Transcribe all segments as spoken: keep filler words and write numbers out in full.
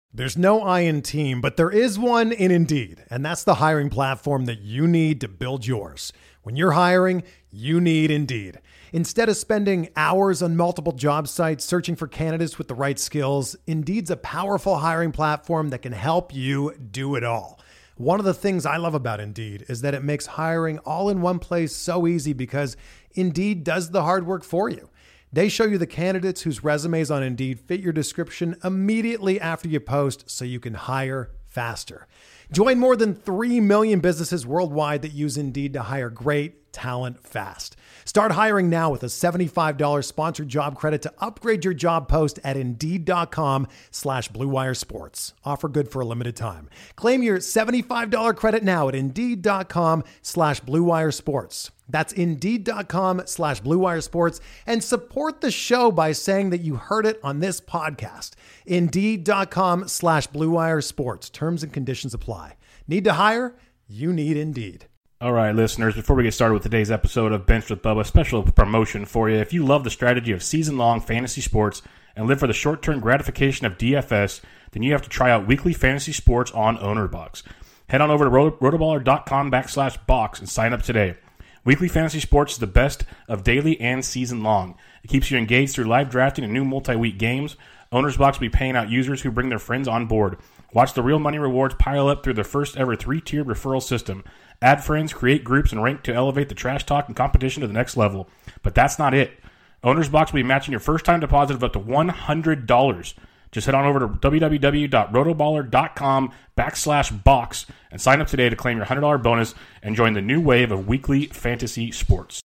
There's no I in team, but there is one in Indeed, and that's the hiring platform that you need to build yours. When you're hiring, you need Indeed. Instead of spending hours on multiple job sites searching for candidates with the right skills, Indeed's a powerful hiring platform that can help you do it all. One of the things I love about Indeed is that it makes hiring all in one place so easy because Indeed does the hard work for you. They show you the candidates whose resumes on Indeed fit your description immediately after you post so you can hire faster. Join more than three million businesses worldwide that use Indeed to hire great talent fast. Start hiring now with a seventy-five dollars sponsored job credit to upgrade your job post at Indeed.com slash Blue Wire Sports. Offer good for a limited time. Claim your seventy-five dollars credit now at Indeed.com slash Blue Wire Sports. That's Indeed.com slash Blue Wire Sports, and support the show by saying that you heard it on this podcast. Indeed.com slash Blue Wire Sports. Terms and conditions apply. Need to hire? You need Indeed. All right, listeners, before we get started with today's episode of Benched with Bubba, special promotion for you. If you love the strategy of season-long fantasy sports and live for the short-term gratification of D F S, then you have to try out weekly fantasy sports on OwnerBox. Head on over to rotoballer.com backslash box and sign up today. Weekly Fantasy Sports is the best of daily and season long. It keeps you engaged through live drafting and new multi-week games. Owner's Box will be paying out users who bring their friends on board. Watch the real money rewards pile up through their first ever three-tiered referral system. Add friends, create groups, and rank to elevate the trash talk and competition to the next level. But that's not it. Owner's Box will be matching your first-time deposit of up to one hundred dollars. Just head on over to www.rotoballer.com backslash box and sign up today to claim your one hundred dollars bonus and join the new wave of weekly fantasy sports.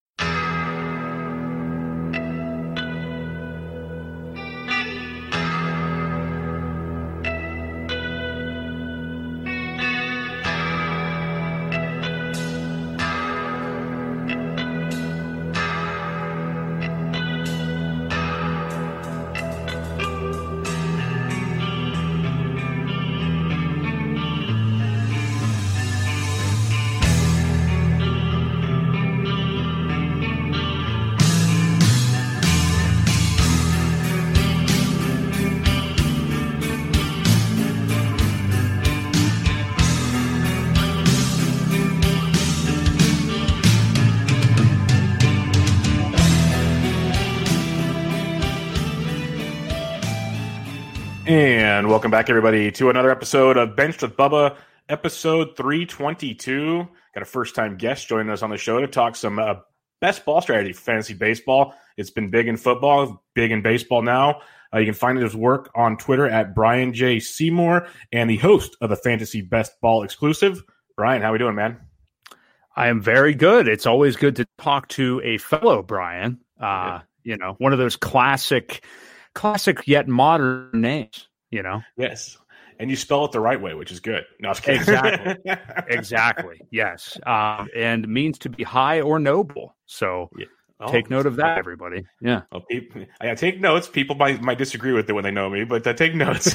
And welcome back, everybody, to another episode of Benched with Bubba, episode three twenty-two. Got a first-time guest joining us on the show to talk some uh, best ball strategy for fantasy baseball. It's been big in football, big in baseball now. Uh, you can find his work on Twitter at Brian J. Seymour, and the host of the Fantasy Best Ball Exclusive. Brian, how we doing, man? I am very good. It's always good to talk to a fellow Brian. Uh, yeah. You know, one of those classic... Classic yet modern names, you know? Yes. And you spell it the right way, which is good. No, I was kidding. Exactly. Exactly. Yes. Um, and means to be high or noble. So yeah. oh, take note of that, everybody. Yeah. Well, people, I take notes. People might, might disagree with it when they know me, but uh, take notes.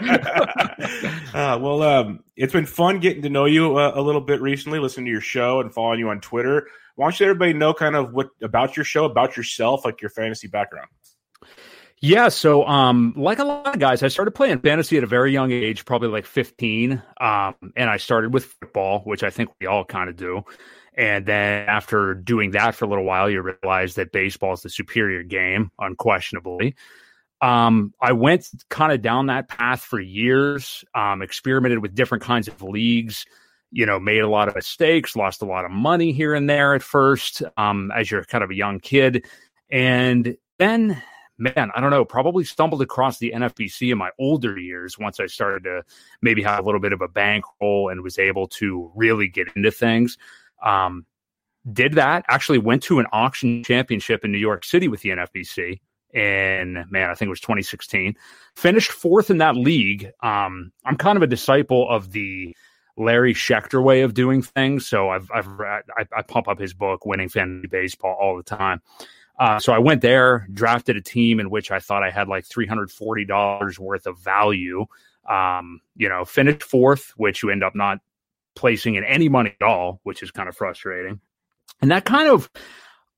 uh, well, um, it's been fun getting to know you uh, a little bit recently, listening to your show and following you on Twitter. Why don't you let everybody know kind of what about your show, about yourself, like your fantasy background? Yeah, so um, like a lot of guys, I started playing fantasy at a very young age, probably like fifteen, um, and I started with football, which I think we all kind of do. And then after doing that for a little while, you realize that baseball is the superior game, unquestionably. Um, I went kind of down that path for years, um, experimented with different kinds of leagues, you know, made a lot of mistakes, lost a lot of money here and there at first, um, as you're kind of a young kid. And then... Man, I don't know, probably stumbled across the N F B C in my older years once I started to maybe have a little bit of a bankroll and was able to really get into things. Um, did that, actually went to an auction championship in New York City with the N F B C. And man, I think it was twenty sixteen. Finished fourth in that league. Um, I'm kind of a disciple of the Larry Schechter way of doing things. So I've, I've I, I pump up his book, Winning Fantasy Baseball, all the time. Uh, so I went there, drafted a team in which I thought I had like three hundred forty dollars worth of value. Um, you know, finished fourth, which you end up not placing in any money at all, which is kind of frustrating. And that kind of,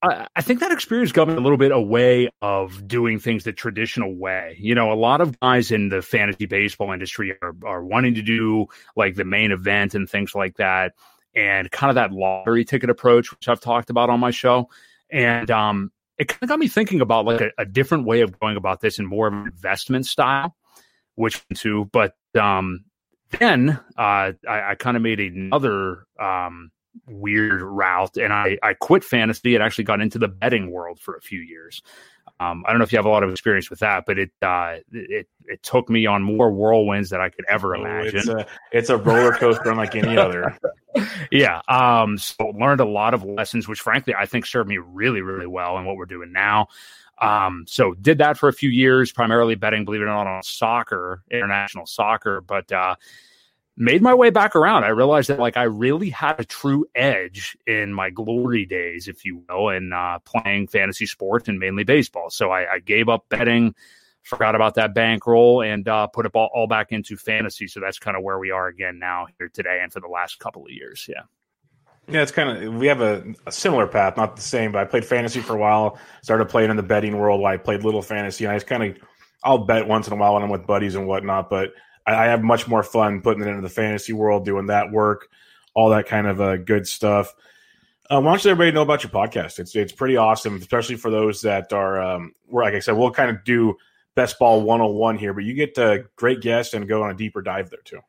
I, I think that experience got me a little bit away of doing things the traditional way. You know, a lot of guys in the fantasy baseball industry are, are wanting to do like the main event and things like that, and kind of that lottery ticket approach, which I've talked about on my show. And um, it kind of got me thinking about like a, a different way of going about this and more of an investment style, which too, but um, then uh, I, I kind of made another um, weird route, and I, I quit fantasy and actually got into the betting world for a few years. Um, I don't know if you have a lot of experience with that, but it uh, it it took me on more whirlwinds than I could ever imagine. Oh, it's, a, it's a roller coaster unlike any other. Yeah. Um, so learned a lot of lessons, which frankly I think served me really, really well in what we're doing now. Um, so did that for a few years, primarily betting, believe it or not, on soccer, international soccer, but uh, made my way back around. I realized that like I really had a true edge in my glory days, if you will, in uh, playing fantasy sports and mainly baseball. So I, I gave up betting, forgot about that bankroll, and uh, put it all, all back into fantasy. So that's kind of where we are again now here today and for the last couple of years. Yeah. Yeah, it's kind of, we have a, a similar path, not the same, but I played fantasy for a while, started playing in the betting world while I played little fantasy, and I just kind of, I'll bet once in a while when I'm with buddies and whatnot, but I, I have much more fun putting it into the fantasy world, doing that work, all that kind of uh, good stuff. Uh, why don't you let everybody know about your podcast? It's it's pretty awesome, especially for those that are, um, where, like I said, we'll kind of do Best Ball one oh one here, but you get uh, great guests and go on a deeper dive there too.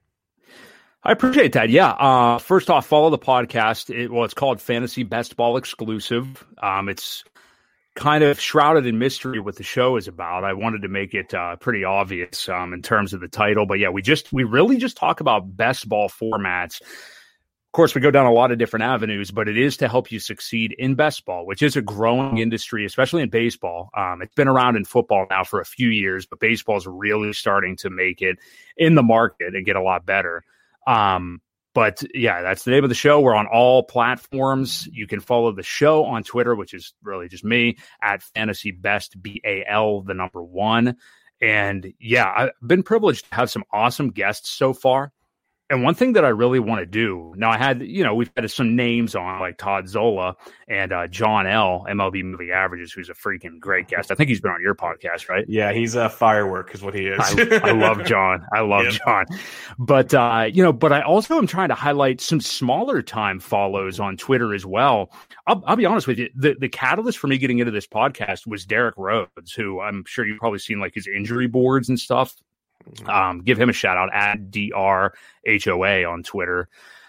I appreciate that. Yeah. Uh, first off, follow the podcast. It, well, it's called Fantasy Best Ball Exclusive. Um, it's kind of shrouded in mystery what the show is about. I wanted to make it uh, pretty obvious um, in terms of the title, but yeah, we just we really just talk about best ball formats. Of course, we go down a lot of different avenues, but it is to help you succeed in best ball, which is a growing industry, especially in baseball. Um, it's been around in football now for a few years, but baseball is really starting to make it in the market and get a lot better. Um, but yeah, that's the name of the show. We're on all platforms. You can follow the show on Twitter, which is really just me at Fantasy Best, B A L, the number one. And yeah, I've been privileged to have some awesome guests so far. And one thing that I really want to do now, I had, you know, we've had some names on like Todd Zola and uh, John L, M L B Moving Averages, who's a freaking great guest. I think he's been on your podcast, right? Yeah, he's a firework is what he is. I, I love John. I love yep. John. But, uh, you know, but I also am trying to highlight some smaller time follows on Twitter as well. I'll, I'll be honest with you. The, the catalyst for me getting into this podcast was Derek Rhodes, who I'm sure you've probably seen like his injury boards and stuff. Um, give him a shout out at D R H O A on Twitter.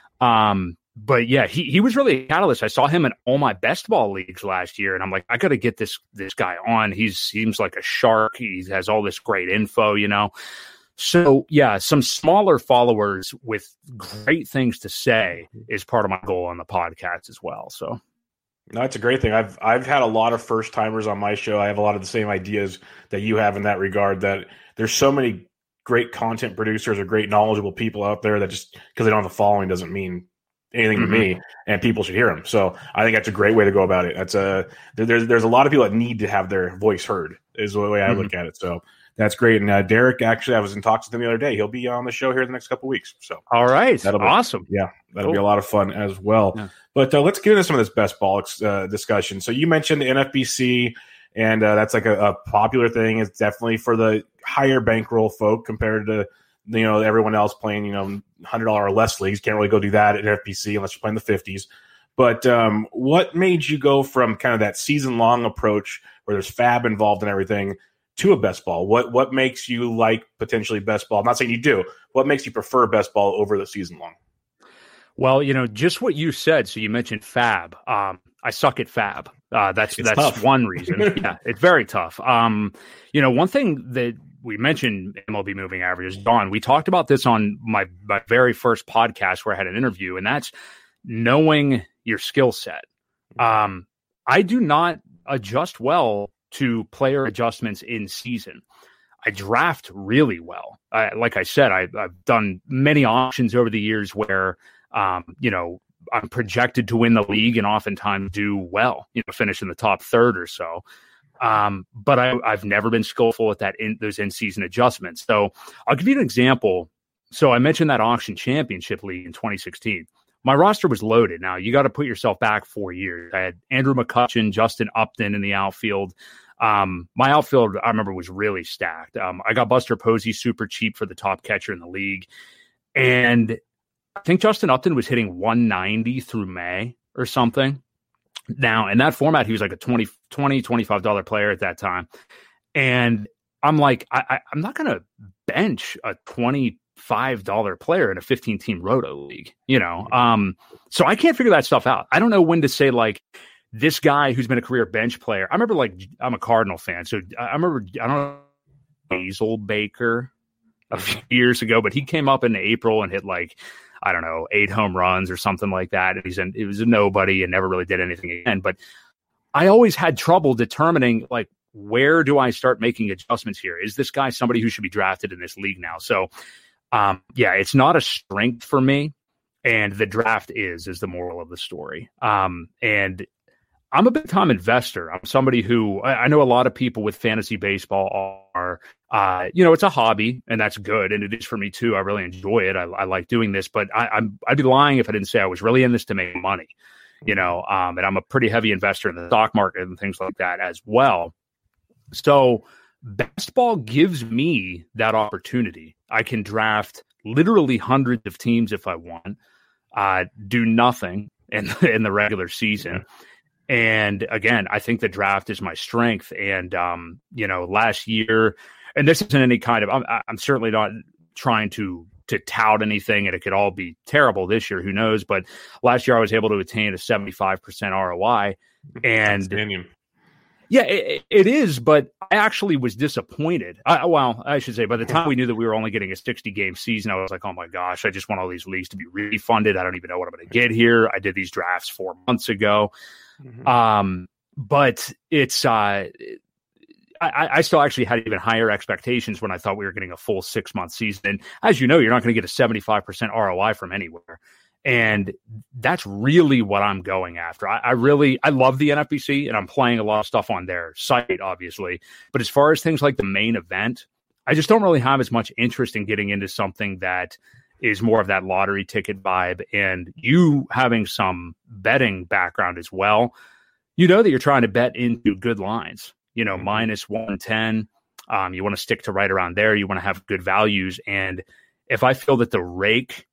Um, but yeah, he, he was really a catalyst. I saw him in all my best ball leagues last year, and I'm like, I got to get this, this guy on. He seems like a shark. He has all this great info, you know? So yeah, some smaller followers with great things to say is part of my goal on the podcast as well. So. No, it's a great thing. I've, I've had a lot of first timers on my show. I have a lot of the same ideas that you have in that regard, that there's so many great content producers or great knowledgeable people out there that just because they don't have a following doesn't mean anything mm-hmm. to me, and people should hear them. So I think that's a great way to go about it. That's a there's there's a lot of people that need to have their voice heard is the way I mm-hmm. look at it. So that's great. And uh, Derek, actually, I was in talks with him the other day. He'll be on the show here the next couple of weeks. So all right, that'll be awesome. Yeah, that'll cool. be a lot of fun as well. Yeah. But uh, let's get into some of this best ball uh, discussion. So you mentioned the N F B C. And uh, that's like a, a popular thing. It's definitely for the higher bankroll folk compared to, you know, everyone else playing, you know, one hundred dollars or less leagues. Can't really go do that at N F B C unless you're playing the fifties. But um, what made you go from kind of that season-long approach where there's fab involved and everything to a best ball? What what makes you like potentially best ball? I'm not saying you do. What makes you prefer best ball over the season-long? Well, you know, just what you said. So you mentioned fab. Um, I suck at fab. Uh, that's it's that's tough. One reason. Yeah, it's very tough. Um, you know, one thing that we mentioned M L B Moving Averages, Don, we talked about this on my, my very first podcast where I had an interview, and that's knowing your skill set. Um, I do not adjust well to player adjustments in season. I draft really well. I, like I said, I, I've done many auctions over the years where, um, you know, I'm projected to win the league and oftentimes do well, you know, finish in the top third or so. Um, but I, I've never been skillful at that in those in-season adjustments. So I'll give you an example. So I mentioned that auction championship league in twenty sixteen. my roster was loaded. Now, you got to put yourself back four years. I had Andrew McCutchen, Justin Upton in the outfield. Um, my outfield, I remember, was really stacked. Um, I got Buster Posey super cheap for the top catcher in the league. And I think Justin Upton was hitting one ninety through May or something. Now, in that format, he was like a twenty, twenty, twenty-five dollars player at that time. And I'm like, I, I, I'm not going to bench a twenty-five dollars player in a fifteen-team roto league, you know? Um, so I can't figure that stuff out. I don't know when to say, like, this guy who's been a career bench player. I remember, like, I'm a Cardinal fan. So I remember, I don't know, Hazel Baker a few years ago, but he came up in April and hit, like, I don't know, eight home runs or something like that. And he's in, it was a nobody and never really did anything again. But I always had trouble determining, like, where do I start making adjustments here? Is this guy somebody who should be drafted in this league now? So, um, yeah, it's not a strength for me. And the draft is, is the moral of the story. Um, and I'm a big time investor. I'm somebody who I, I know a lot of people with fantasy baseball are, uh, you know, it's a hobby and that's good. And it is for me too. I really enjoy it. I, I like doing this, but I, I'm, I'd be lying if I didn't say I was really in this to make money, you know, um, and I'm a pretty heavy investor in the stock market and things like that as well. So best ball gives me that opportunity. I can draft literally hundreds of teams if I want, uh, do nothing in, in the regular season. And again, I think the draft is my strength. And, um, you know, last year, and this isn't any kind of, I'm, I'm certainly not trying to, to tout anything, and it could all be terrible this year. Who knows? But last year I was able to attain a seventy-five percent R O I. And yeah, it, it is, but I actually was disappointed. I, well, I should say by the time we knew that we were only getting a sixty game season, I was like, oh my gosh, I just want all these leagues to be refunded. I don't even know what I'm going to get here. I did these drafts four months ago. Mm-hmm. Um, but it's, uh, I, I still actually had even higher expectations when I thought we were getting a full six month season. And as you know, you're not going to get a seventy-five percent R O I from anywhere. And that's really what I'm going after. I, I really, I love the N F B C and I'm playing a lot of stuff on their site, obviously. But as far as things like the main event, I just don't really have as much interest in getting into something that is more of that lottery ticket vibe. And you having some betting background as well, you know that you're trying to bet into good lines, you know, minus one ten. Um, you want to stick to right around there. You want to have good values. And if I feel that the rake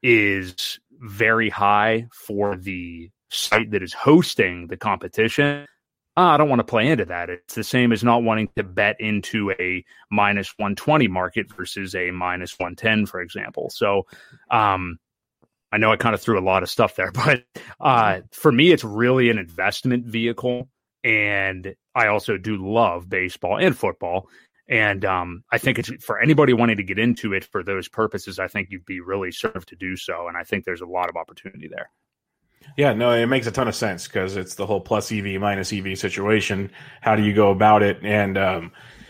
is very high for the site that is hosting the competition, I don't want to play into that. It's the same as not wanting to bet into a minus one twenty market versus a minus one ten, for example. So um, I know I kind of threw a lot of stuff there, but uh, for me, it's really an investment vehicle. And I also do love baseball and football. And um, I think it's for anybody wanting to get into it for those purposes, I think you'd be really served to do so. And I think there's a lot of opportunity there. Yeah, no, it makes a ton of sense because it's the whole plus E V, minus E V situation. How do you go about it? And um,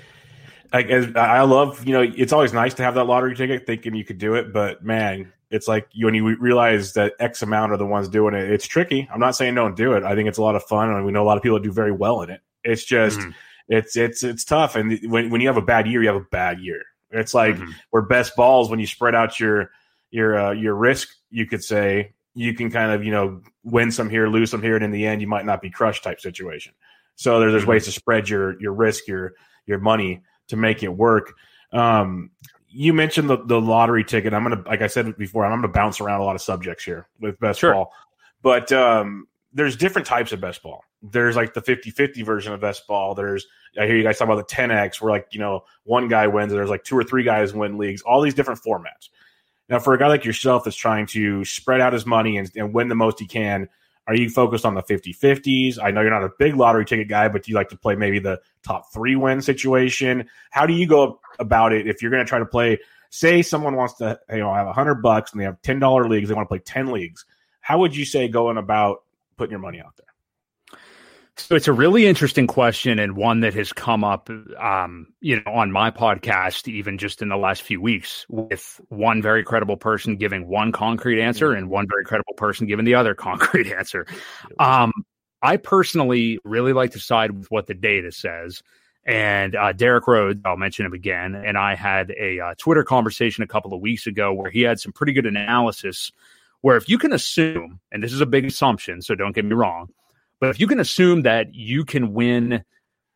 I, I love, you know, it's always nice to have that lottery ticket thinking you could do it. But, man, it's like you, when you realize that X amount are the ones doing it, it's tricky. I'm not saying don't do it. I think it's a lot of fun, and we know a lot of people that do very well in it. It's just mm-hmm. it's it's it's tough. And when, when you have a bad year, you have a bad year. It's like mm-hmm. where best balls, when you spread out your your uh, your risk, you could say, you can kind of, you know, win some here, lose some here, and in the end, you might not be crushed type situation. So there, there's ways to spread your your risk, your your money to make it work. Um, you mentioned the, the lottery ticket. I'm gonna, like I said before, I'm gonna bounce around a lot of subjects here with best sure. ball, but um, there's different types of best ball. There's like the fifty-fifty version of best ball. There's, I hear you guys talk about the ten X, where like, you know, one guy wins, and there's like two or three guys win leagues. All these different formats. Now, for a guy like yourself that's trying to spread out his money and, and win the most he can, are you focused on the fifty-fifties? I know you're not a big lottery ticket guy, but do you like to play maybe the top three win situation? How do you go about it if you're going to try to play, say someone wants to, you know, have one hundred bucks and they have ten dollar leagues, they want to play ten leagues. How would you say going about putting your money out there? So it's a really interesting question, and one that has come up, um, you know, on my podcast, even just in the last few weeks, with one very credible person giving one concrete answer and one very credible person giving the other concrete answer. Um, I personally really like to side with what the data says. And uh, Derek Rhodes, I'll mention him again, and I had a uh, Twitter conversation a couple of weeks ago where he had some pretty good analysis where if you can assume, and this is a big assumption, so don't get me wrong, but if you can assume that you can win,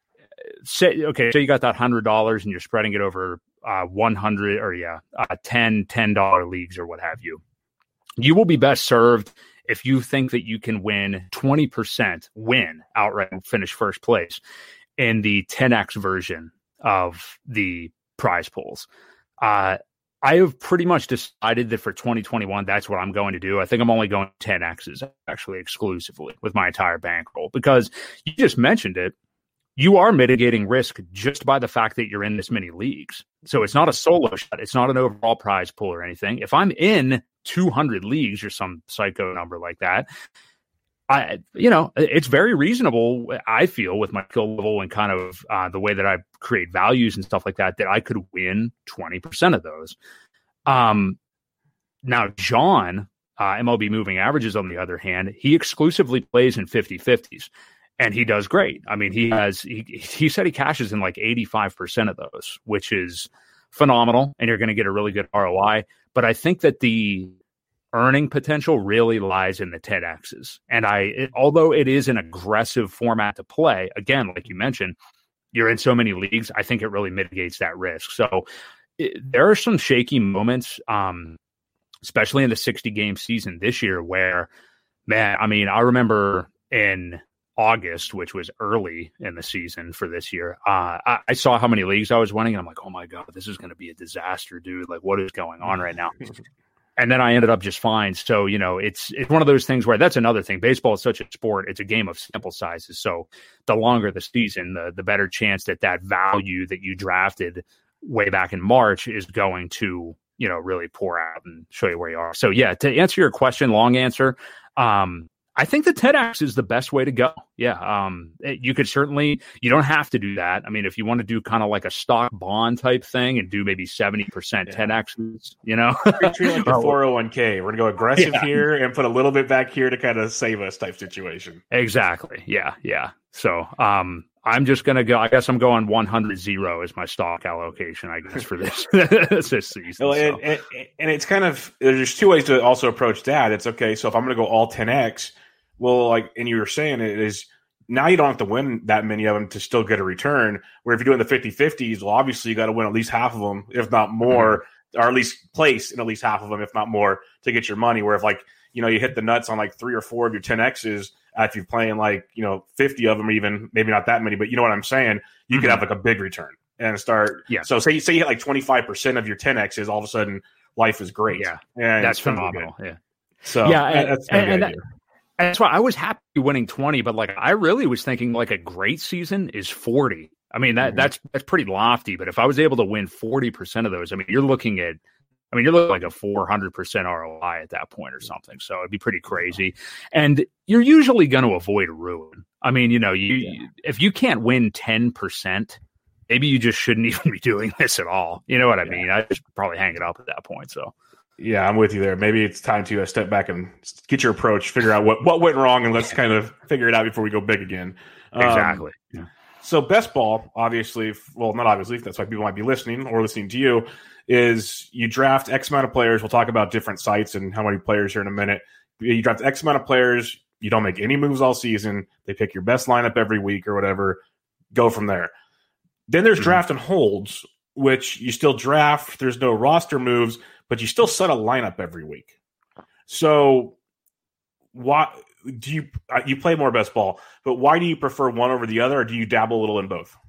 say, okay, so you got that one hundred dollars and you're spreading it over uh, one hundred or yeah, uh, ten, ten dollar leagues or what have you, you will be best served if you think that you can win twenty percent, win outright and finish first place in the ten X version of the prize pools. Uh, I have pretty much decided that for twenty twenty-one, that's what I'm going to do. I think I'm only going ten X's actually exclusively with my entire bankroll, because you just mentioned it. You are mitigating risk just by the fact that you're in this many leagues. So it's not a solo shot. It's not an overall prize pool or anything. If I'm in two hundred leagues or some psycho number like that, I, you know, it's very reasonable, I feel, with my skill level and kind of uh, the way that I create values and stuff like that, that I could win twenty percent of those. Um, now, John, uh, M L B Moving Averages, on the other hand, he exclusively plays in fifty-fifties. And he does great. I mean, he has, he, he said he cashes in like eighty-five percent of those, which is phenomenal. And you're going to get a really good R O I. But I think that the earning potential really lies in the ten X's. And I, it, although it is an aggressive format to play, again, like you mentioned, you're in so many leagues, I think it really mitigates that risk. So it, there are some shaky moments, um, especially in the sixty game season this year where, man, I mean, I remember in August, which was early in the season for this year, uh, I, I saw how many leagues I was winning, and I'm like, oh my God, this is going to be a disaster, dude. Like, what is going on right now? And then I ended up just fine. So, you know, it's it's one of those things where that's another thing. Baseball is such a sport. It's a game of sample sizes. So the longer the season, the, the better chance that that value that you drafted way back in March is going to, you know, really pour out and show you where you are. So, yeah, to answer your question, long answer, um, I think the ten X is the best way to go. Yeah. Um, it, you could certainly, you don't have to do that. I mean, if you want to do kind of like a stock bond type thing and do maybe seventy percent yeah. ten X's, you know, treat like a four oh one k. We're gonna go aggressive yeah. here and put a little bit back here to kind of save us type situation. Exactly. Yeah. Yeah. So, um, I'm just going to go, I guess I'm going one hundred zero as my stock allocation, I guess, for this, this season. Well, so. and, and, and it's kind of, there's two ways to also approach that. It's okay. So if I'm going to go all ten X, well, like, and you were saying it is now you don't have to win that many of them to still get a return. Where if you're doing the fifty-fifties, well, obviously you got to win at least half of them, if not more, mm-hmm. or at least place in at least half of them, if not more, to get your money. Where if like, you know, you hit the nuts on like three or four of your ten X's after you're playing like, you know, fifty of them, or even maybe not that many, but you know what I'm saying? You mm-hmm. could have like a big return and start. Yeah. So say, say you hit like twenty-five percent of your ten X's, all of a sudden life is great. Yeah. And that's phenomenal. Yeah. So yeah. And, that's and, and that, that's why I was happy winning twenty, but like I really was thinking like a great season is forty. I mean, that mm-hmm. that's that's pretty lofty, but if I was able to win forty percent of those, I mean, you're looking at, I mean, you're looking like a four hundred percent R O I at that point or something. So it'd be pretty crazy. And you're usually going to avoid ruin. I mean, you know, you yeah. if you can't win ten percent, maybe you just shouldn't even be doing this at all. You know what I yeah. mean? I just probably hang it up at that point. So. Yeah, I'm with you there. Maybe it's time to uh, step back and get your approach, figure out what, what went wrong, and let's kind of figure it out before we go big again. Um, exactly. Yeah. So best ball, obviously, well, not obviously, that's why people might be listening or listening to you, is you draft X amount of players. We'll talk about different sites and how many players here in a minute. You draft X amount of players. You don't make any moves all season. They pick your best lineup every week or whatever. Go from there. Then there's mm-hmm. draft and holds, which you still draft. There's no roster moves, but you still set a lineup every week. So why do you uh, you play more best ball, but why do you prefer one over the other, or do you dabble a little in both?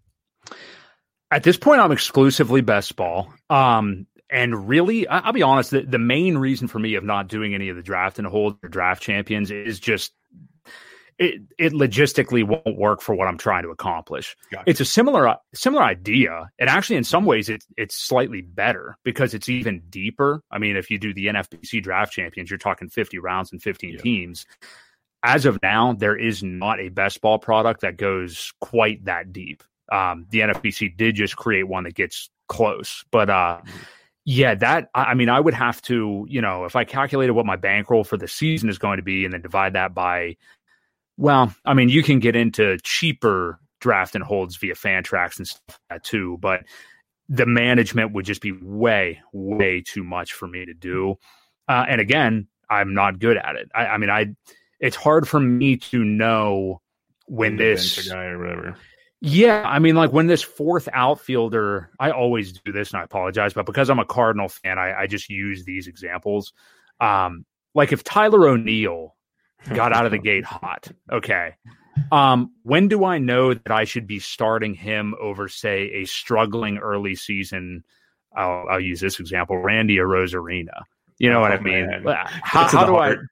At this point, I'm exclusively best ball. Um, and really, I, I'll be honest, the, the main reason for me of not doing any of the draft and hold or draft champions is just It, it logistically won't work for what I'm trying to accomplish. Gotcha. It's a similar similar idea. And actually, in some ways, it, it's slightly better because it's even deeper. I mean, if you do the N F B C draft champions, you're talking fifty rounds and fifteen yeah. teams. As of now, there is not a best ball product that goes quite that deep. Um, the N F B C did just create one that gets close. But uh, mm-hmm. yeah, that, I mean, I would have to, you know, if I calculated what my bankroll for the season is going to be and then divide that by, well, I mean, you can get into cheaper draft and holds via Fantrax and stuff like that too, but the management would just be way, way too much for me to do. Uh, and again, I'm not good at it. I, I mean, I it's hard for me to know when this guy or whatever. Yeah, I mean, like when this fourth outfielder, I always do this, and I apologize, but because I'm a Cardinal fan, I, I just use these examples. Um, like if Tyler O'Neill got out of the gate hot, okay. Um, when do I know that I should be starting him over, say, a struggling early season? I'll, I'll use this example: Randy Arozarena. You know oh, what I mean? Man. How, how do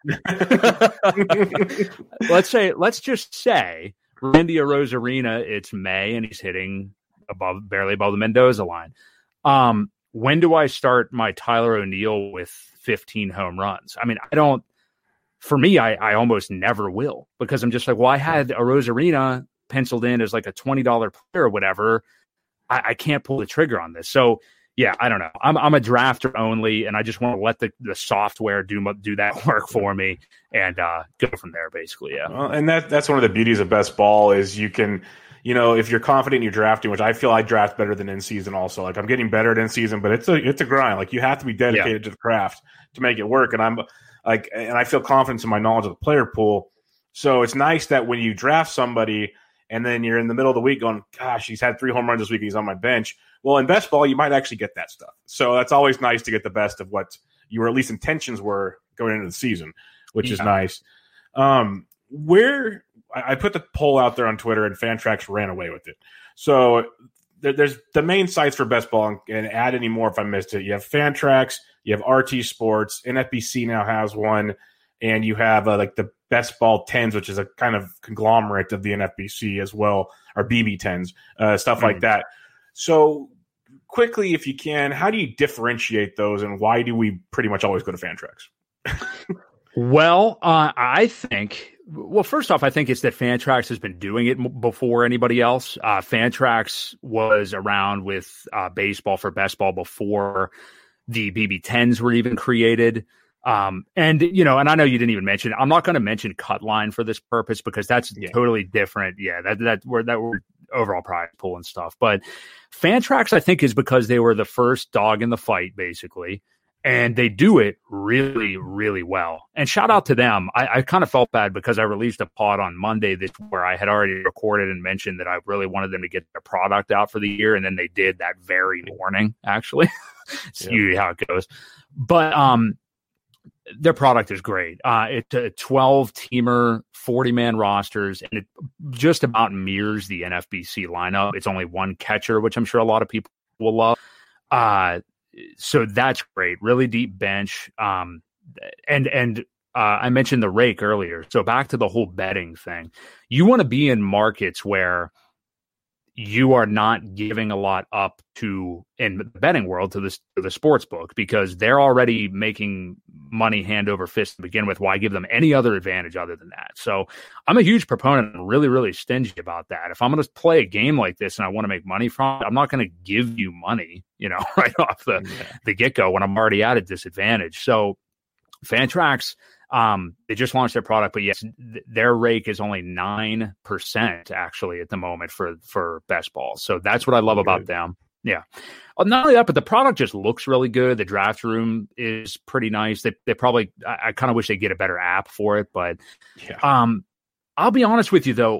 I? let's say, let's just say Randy Arozarena. It's May, and he's hitting above, barely above the Mendoza line. Um, when do I start my Tyler O'Neill with fifteen home runs? I mean, I don't. For me, I, I almost never will, because I'm just like, well, I had Arozarena penciled in as like a twenty dollars player or whatever. I, I can't pull the trigger on this. So, yeah, I don't know. I'm I'm a drafter only, and I just want to let the, the software do do that work for me and uh, go from there, basically, yeah. Well, and that that's one of the beauties of best ball is you can, you know, if you're confident in your drafting, which I feel I draft better than in season also. Like I'm getting better at in season, but it's a it's a grind. Like you have to be dedicated yeah. to the craft to make it work. And I'm like, and I feel confidence in my knowledge of the player pool. So it's nice that when you draft somebody and then you're in the middle of the week going, gosh, he's had three home runs this week, he's on my bench. Well, in best ball, you might actually get that stuff. So that's always nice to get the best of what your at least intentions were going into the season, which yeah. is nice. Um, where I put the poll out there on Twitter, and Fantrax ran away with it. So there, there's the main sites for best ball, and, and add any more if I missed it. You have Fantrax, you have R T Sports, N F B C now has one, and you have uh, like the Best Ball tens, which is a kind of conglomerate of the N F B C as well, or B B tens, uh, stuff mm-hmm. like that. So quickly, if you can, how do you differentiate those, and why do we pretty much always go to Fantrax? Well, uh, I think, well, first off, I think it's that Fantrax has been doing it m- before anybody else. Uh, Fantrax was around with uh, baseball for best ball before the B B tens were even created. Um, and, you know, and I know you didn't even mention, I'm not going to mention Cutline for this purpose because that's yeah. totally different. Yeah, that, that, we're, that we're overall prize pool and stuff. But Fantrax, I think, is because they were the first dog in the fight, basically. And they do it really, really well. And shout out to them. I, I kind of felt bad because I released a pod on Monday this where I had already recorded and mentioned that I really wanted them to get their product out for the year. And then they did that very morning, actually. It's yeah. usually how it goes. But um, their product is great. Uh, it's a twelve-teamer, forty-man rosters, and it just about mirrors the N F B C lineup. It's only one catcher, which I'm sure a lot of people will love. Uh So that's great. Really deep bench. Um, and and uh, I mentioned the rake earlier. So back to the whole betting thing. You want to be in markets where you are not giving a lot up to, in the betting world, to, this, to the sports book, because they're already making money hand over fist to begin with. Why give them any other advantage other than that? So I'm a huge proponent and really, really stingy about that. If I'm going to play a game like this and I want to make money from it, I'm not going to give you money, you know, right off the, yeah. the get-go when I'm already at a disadvantage. So Fantrax, um, they just launched their product, but yes, th- their rake is only nine percent actually at the moment for, for best ball. So that's what I love about good. them. Yeah. Well, not only that, but the product just looks really good. The draft room is pretty nice. They they probably, I, I kind of wish they get a better app for it, but yeah. um, I'll be honest with you though,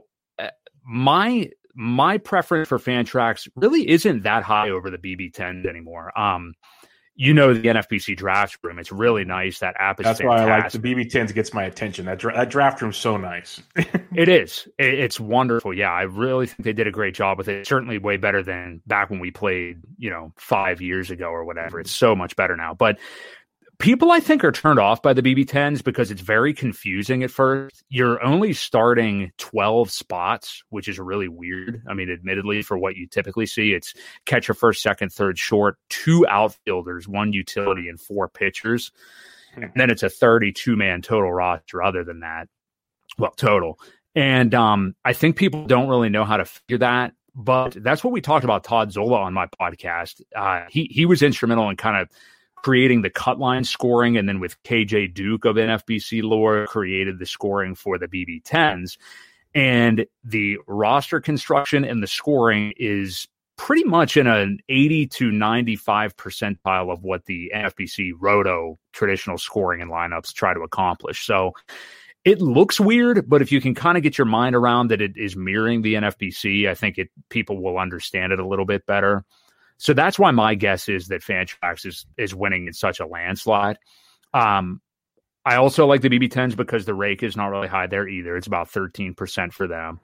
my, my preference for Fantrax really isn't that high over the B B tens anymore. Um, You know, the N F B C draft room, it's really nice. That app is That's fantastic. why I like the B B tens gets my attention. That, dra- that draft room's so nice. It is. It, it's wonderful. Yeah, I really think they did a great job with it. Certainly way better than back when we played, you know, five years ago or whatever. It's so much better now. But people, I think, are turned off by the B B tens because it's very confusing at first. You're only starting twelve spots, which is really weird. I mean, admittedly, for what you typically see, it's catcher, first, second, third, short, two outfielders, one utility, and four pitchers. And then it's a thirty-two-man total roster other than that. Well, total. And um, I think people don't really know how to figure that. But that's what we talked about Todd Zola on my podcast. Uh, he he was instrumental in kind of creating the cut line scoring, and then with K J Duke of N F B C lore, created the scoring for the B B tens. And the roster construction and the scoring is pretty much in an eighty to ninety-five percentile of what the N F B C Roto traditional scoring and lineups try to accomplish. So it looks weird, but if you can kind of get your mind around that it is mirroring the N F B C, I think it people will understand it a little bit better. So that's why my guess is that Fantrax is is winning in such a landslide. Um, I also like the B B tens because the rake is not really high there either. It's about thirteen percent for them.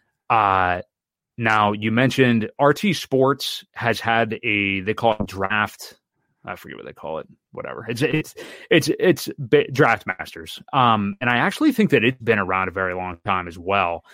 Uh, now, you mentioned R T Sports has had a, they call it draft. I forget what they call it. Whatever. It's it's it's it's Draft Masters. Um, and I actually think that it's been around a very long time as well.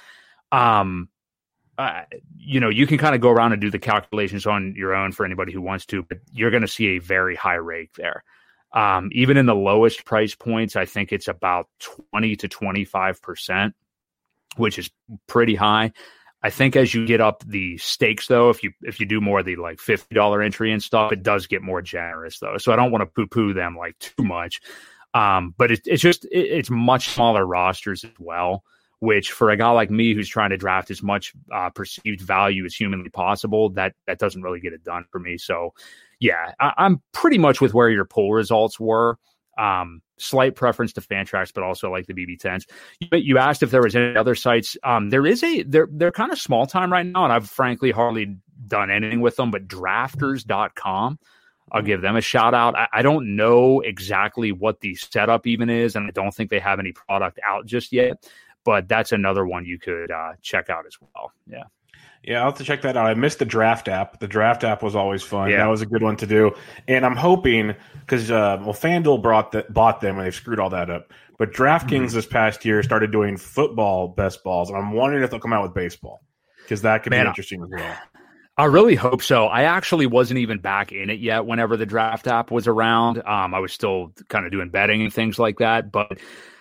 Um, uh, you know, you can kind of go around and do the calculations on your own for anybody who wants to, but you're going to see a very high rake there. Um, even in the lowest price points, I think it's about twenty to twenty-five percent, which is pretty high. I think as you get up the stakes, though, if you if you do more of the like fifty dollars entry and stuff, it does get more generous, though. So I don't want to poo-poo them like too much. Um, but it, it's just it, it's much smaller rosters as well, which for a guy like me who's trying to draft as much uh, perceived value as humanly possible, that that doesn't really get it done for me. So, yeah, I, I'm pretty much with where your poll results were. Um, slight preference to Fantrax, but also like the B B tens. You, you asked if there was any other sites. Um, there is a they're they're kind of small time right now, and I've frankly hardly done anything with them. But drafters dot com, I'll give them a shout out. I, I don't know exactly what the setup even is, and I don't think they have any product out just yet. But that's another one you could uh, check out as well. Yeah. Yeah, I'll have to check that out. I missed the draft app. The draft app was always fun. Yeah. That was a good one to do. And I'm hoping, because, uh, well, FanDuel brought the, bought them and they've screwed all that up. But DraftKings mm-hmm. this past year started doing football best balls. And I'm wondering if they'll come out with baseball, because that could Man, be interesting as well. I really hope so. I actually wasn't even back in it yet whenever the draft app was around. Um, I was still kind of doing betting and things like that. But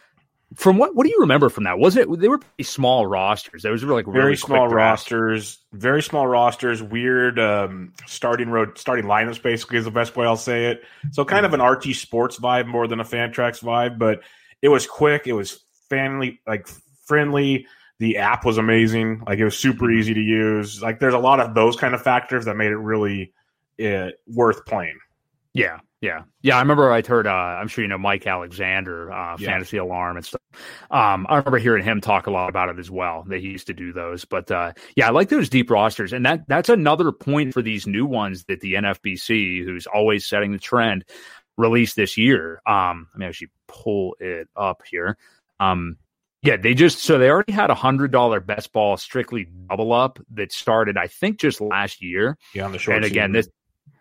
from what what do you remember from that? Was it they were pretty small rosters? There was really like really very small quick rosters, very small rosters, weird um, starting road starting lineups basically is the best way I'll say it. So kind of an R T Sports vibe more than a Fantrax vibe, but it was quick. It was family like friendly. The app was amazing. Like it was super easy to use. Like there's a lot of those kind of factors that made it really uh, worth playing. Yeah. Yeah. Yeah. I remember I'd heard, uh, I'm sure you know, Mike Alexander, uh, yeah. Fantasy Alarm and stuff. Um, I remember hearing him talk a lot about it as well, that he used to do those. But, uh, yeah, I like those deep rosters. And that that's another point for these new ones that the N F B C, who's always setting the trend, released this year. Um, let me actually pull it up here. Um, yeah, they just, so they already had a hundred dollar best ball strictly double up that started, I think, just last year. Yeah. On the short and again, season. this,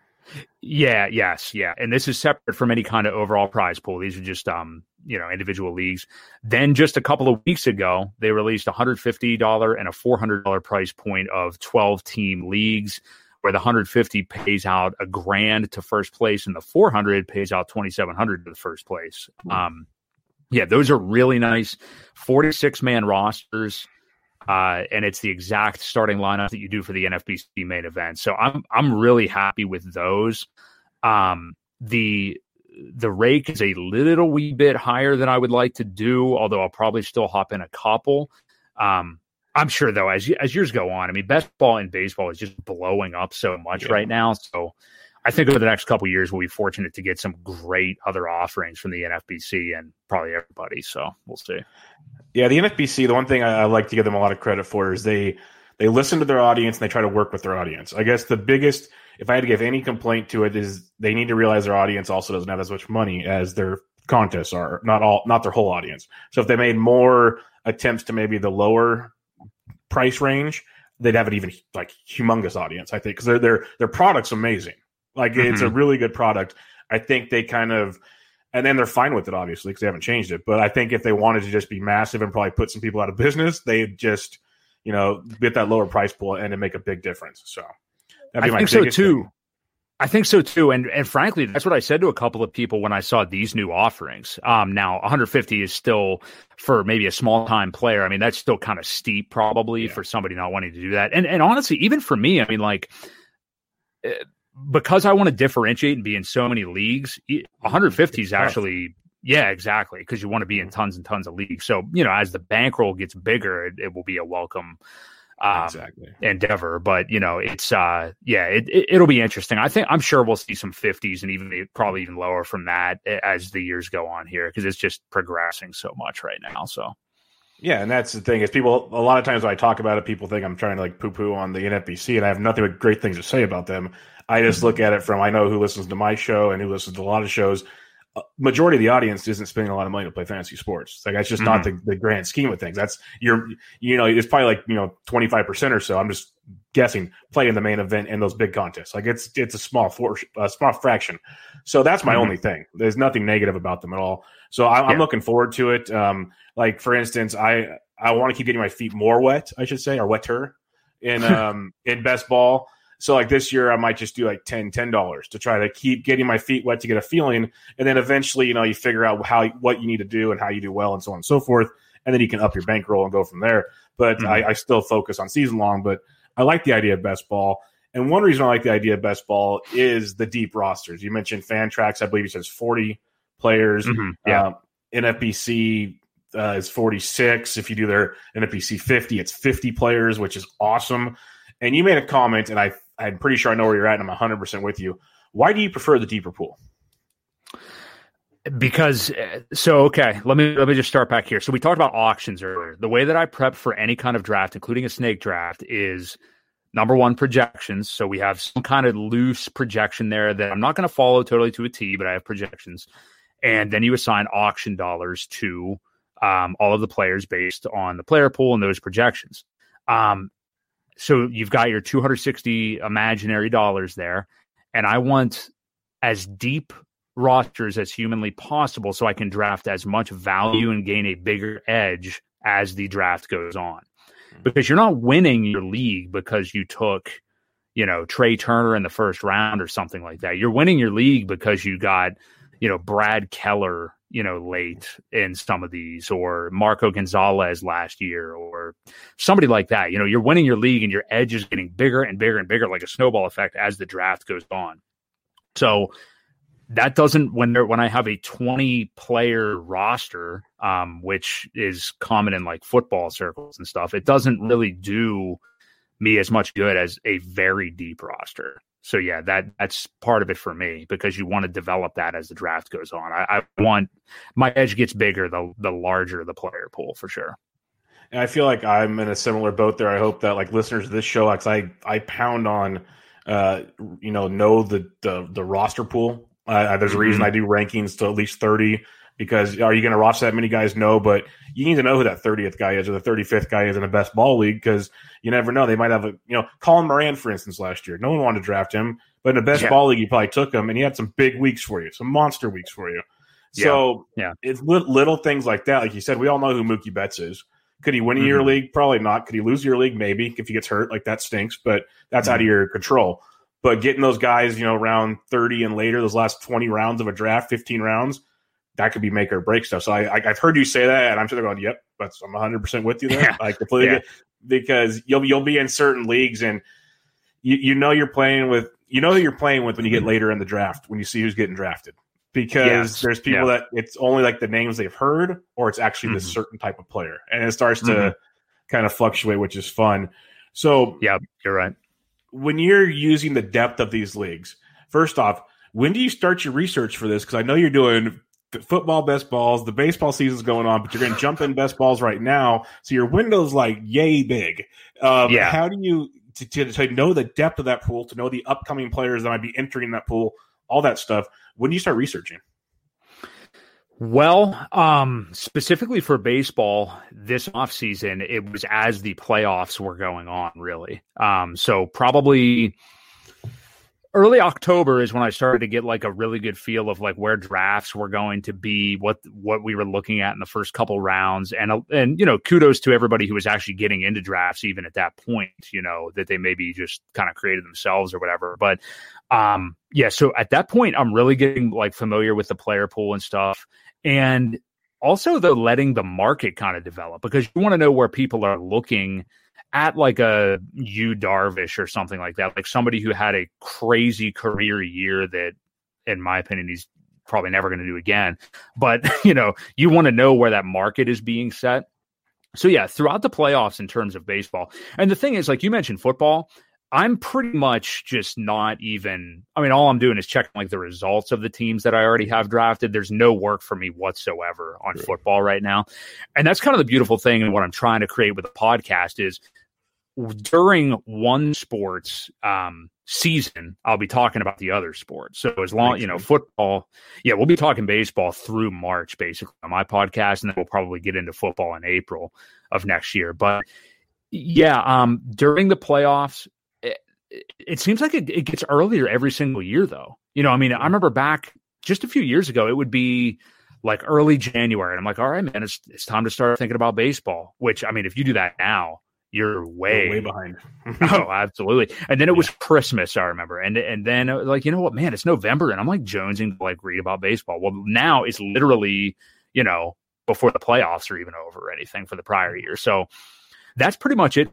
Yeah, yes, yeah. And this is separate from any kind of overall prize pool. These are just, um, you know, individual leagues. Then just a couple of weeks ago, they released a one hundred fifty dollars and a four hundred dollars price point of twelve team leagues, where the one hundred fifty pays out a grand to first place and the four hundred pays out twenty-seven hundred to the first place. Um, yeah, those are really nice forty-six man rosters. Uh, and it's the exact starting lineup that you do for the N F B C main event. So I'm I'm really happy with those. Um, the the rake is a little wee bit higher than I would like to do, although I'll probably still hop in a couple. Um, I'm sure though, as as years go on, I mean, best ball in baseball is just blowing up so much yeah. right now. So I think over the next couple of years, we'll be fortunate to get some great other offerings from the N F B C and probably everybody. So we'll see. Yeah, the N F B C, the one thing I, I like to give them a lot of credit for is they they listen to their audience and they try to work with their audience. I guess the biggest, if I had to give any complaint to it, is they need to realize their audience also doesn't have as much money as their contests are. Not all, not their whole audience. So if they made more attempts to maybe the lower price range, they'd have an even like humongous audience, I think, because their their their product's amazing. Like mm-hmm. it's a really good product. I think they kind of. And then they're fine with it, obviously, because they haven't changed it. But I think if they wanted to just be massive and probably put some people out of business, they'd just, you know, get that lower price pool and it'd make a big difference. So that'd be I my think so too. Thing. I think so too. And and frankly, that's what I said to a couple of people when I saw these new offerings. Um, now, one hundred fifty is still for maybe a small time player. I mean, that's still kind of steep, probably yeah. for somebody not wanting to do that. And and honestly, even for me, I mean, like. Uh, because I want to differentiate and be in so many leagues, one hundred fifty is actually, yeah, exactly. Because you want to be in tons and tons of leagues. So, you know, as the bankroll gets bigger, it, it will be a welcome um, exactly. endeavor. But, you know, it's, uh, yeah, it, it, it'll be interesting. I think, I'm sure we'll see some fifties and even probably even lower from that as the years go on here, because it's just progressing so much right now. So. Yeah, and that's the thing is people, a lot of times when I talk about it, people think I'm trying to like poo-poo on the N F B C, and I have nothing but great things to say about them. I just look at it from, I know who listens to my show and who listens to a lot of shows. Uh, majority of the audience isn't spending a lot of money to play fantasy sports. It's like, that's just mm-hmm. not the, the grand scheme of things. That's you're, you know, it's probably like, you know, twenty-five percent or so. I'm just guessing playing the main event in those big contests. Like it's, it's a small for, a small fraction. So that's my mm-hmm. only thing. There's nothing negative about them at all. So I, I'm yeah. looking forward to it. Um, like for instance, I, I want to keep getting my feet more wet, I should say, or wetter in, um, in best ball. So like this year, I might just do like ten dollars to try to keep getting my feet wet to get a feeling. And then eventually, you know, you figure out how, what you need to do and how you do well and so on and so forth. And then you can up your bankroll and go from there. But mm-hmm. I, I still focus on season long, but I like the idea of best ball. And one reason I like the idea of best ball is the deep rosters. You mentioned Fantrax. I believe he says forty players. Mm-hmm. Yeah. Um, N F B C uh, is forty-six. If you do their N F B C fifty, it's fifty players, which is awesome. And you made a comment, and I, I'm pretty sure I know where you're at, and I'm one hundred percent with you. Why do you prefer the deeper pool? Because so okay, let me let me just start back here. So we talked about auctions earlier. The way that I prep for any kind of draft, including a snake draft, is number one, projections. So we have some kind of loose projection there that I'm not going to follow totally to a T, but I have projections. And then you assign auction dollars to um, all of the players based on the player pool and those projections. Um, so you've got your two hundred sixty imaginary dollars there, and I want as deep rosters as humanly possible so I can draft as much value and gain a bigger edge as the draft goes on. Because you're not winning your league because you took, you know, Trey Turner in the first round or something like that. You're winning your league because you got, you know, Brad Keller, you know, late in some of these, or Marco Gonzalez last year, or somebody like that. You know, you're winning your league and your edge is getting bigger and bigger and bigger, like a snowball effect as the draft goes on. So that doesn't, when there, when I have a twenty player roster, um, which is common in like football circles and stuff, it doesn't really do me as much good as a very deep roster. So yeah, that that's part of it for me, because you want to develop that as the draft goes on. I, I want my edge gets bigger the the larger the player pool, for sure. And I feel like I'm in a similar boat there. I hope that like listeners of this show, because I I pound on, uh, you know, know the the, the roster pool. Uh, there's a reason I do rankings to at least thirty, because are you going to roster that many guys? No, but you need to know who that thirtieth guy is or the thirty-fifth guy is in a best ball league, because you never know. They might have a, you know, Colin Moran, for instance, last year. No one wanted to draft him, but in a best yeah. ball league, you probably took him, and he had some big weeks for you, some monster weeks for you. So yeah. yeah. it's li- little things like that. Like you said, we all know who Mookie Betts is. Could he win a mm-hmm. year league? Probably not. Could he lose your league? Maybe, if he gets hurt. Like that stinks, but that's mm-hmm. out of your control. But getting those guys, you know, around thirty and later, those last twenty rounds of a draft, fifteen rounds, that could be make or break stuff. So I, I, I've heard you say that, and I'm sort of going, "Yep, but I'm one hundred percent with you there." Yeah. I completely yeah. because you'll you'll be in certain leagues, and you you know you're playing with you know who you're playing with when you get later in the draft, when you see who's getting drafted, because yes. there's people yeah. that it's only like the names they've heard, or it's actually mm-hmm. this certain type of player, and it starts to mm-hmm. kind of fluctuate, which is fun. So yeah, you're right. When you're using the depth of these leagues, first off, when do you start your research for this? Because I know you're doing football best balls, the baseball season's going on, but you're going to jump in best balls right now. So your window's like yay big. Um, yeah. How do you, to, to, to know the depth of that pool, to know the upcoming players that might be entering that pool, all that stuff, when do you start researching? Well, um, specifically for baseball this offseason, it was as the playoffs were going on, really. Um, so probably early October is when I started to get like a really good feel of like where drafts were going to be, what what we were looking at in the first couple rounds. And, and you know, kudos to everybody who was actually getting into drafts even at that point, you know, that they maybe just kind of created themselves or whatever. But um, yeah, so at that point, I'm really getting like familiar with the player pool and stuff. And also, though, letting the market kind of develop, because you want to know where people are looking at, like a Yu Darvish or something like that, like somebody who had a crazy career year that, in my opinion, he's probably never going to do again. But, you know, you want to know where that market is being set. So yeah, throughout the playoffs in terms of baseball. And the thing is, like you mentioned football, I'm pretty much just not even, I mean, all I'm doing is checking like the results of the teams that I already have drafted. There's no work for me whatsoever on Sure. football right now. And that's kind of the beautiful thing. And what I'm trying to create with the podcast is during one sport's um, season, I'll be talking about the other sports. So as long, Makes you know, sense. football, yeah, we'll be talking baseball through March, basically, on my podcast. And then we'll probably get into football in April of next year. But yeah, um, during the playoffs, it, it seems like it, it gets earlier every single year, though. You know, I mean, I remember back just a few years ago, it would be like early January. And I'm like, all right, man, it's, it's time to start thinking about baseball, which, I mean, if you do that now, you're way, We're way behind. oh, absolutely. And then it was Christmas, I remember. And and then uh, like, you know what, man, it's November and I'm like jonesing to like read about baseball. Well, now it's literally, you know, before the playoffs are even over or anything for the prior year. So that's pretty much it.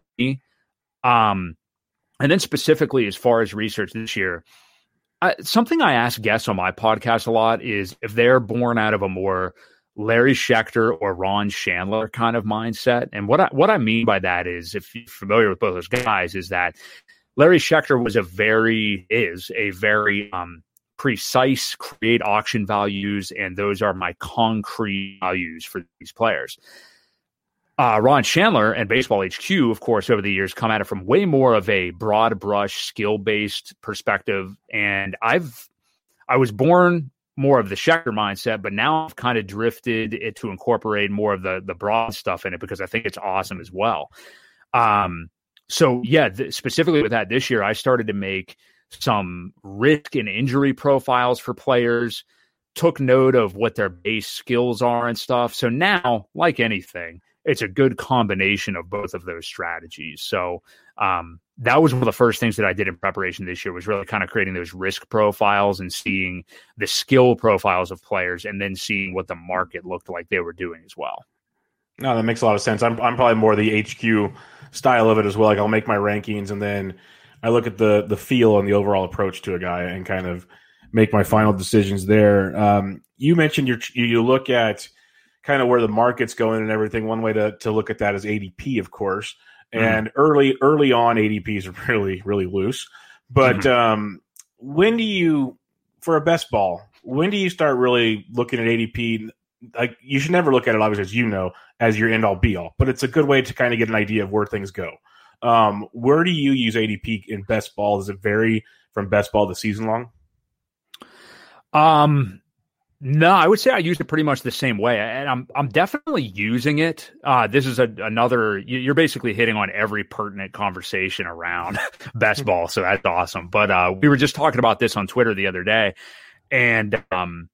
Um, and then specifically as far as research this year, I, something I ask guests on my podcast a lot is if they're born out of a more Larry Schechter or Ron Chandler kind of mindset. And what I, what I mean by that is, if you're familiar with both those guys, is that Larry Schechter was a very, is a very um, precise, create auction values, and those are my concrete values for these players. Uh, Ron Chandler and Baseball H Q, of course, over the years come at it from way more of a broad brush, skill-based perspective. And I've, I was born more of the Schechter mindset, but now I've kind of drifted it to incorporate more of the the broad stuff in it because I think it's awesome as well. Um, so yeah, th- specifically with that this year, I started to make some risk and injury profiles for players, took note of what their base skills are and stuff. So now, like anything, it's a good combination of both of those strategies. So um, that was one of the first things that I did in preparation this year, was really kind of creating those risk profiles and seeing the skill profiles of players and then seeing what the market looked like they were doing as well. No, that makes a lot of sense. I'm I'm probably more the H Q style of it as well. Like I'll make my rankings and then I look at the the feel and the overall approach to a guy and kind of make my final decisions there. Um, you mentioned your you look at kind of where the market's going and everything. One way to to look at that is A D P, of course. And mm. early early on, A D Ps are really really loose. But mm-hmm. um, when do you, for a best ball, when do you start really looking at A D P? Like you should never look at it, obviously, as you know, as your end all be all. But it's a good way to kind of get an idea of where things go. Um, where do you use A D P in best ball? Does it vary from best ball to season long? Um. No, I would say I use it pretty much the same way, and I'm I'm definitely using it. Uh, this is a, another. You're basically hitting on every pertinent conversation around best ball, so that's awesome. But uh, we were just talking about this on Twitter the other day, and um,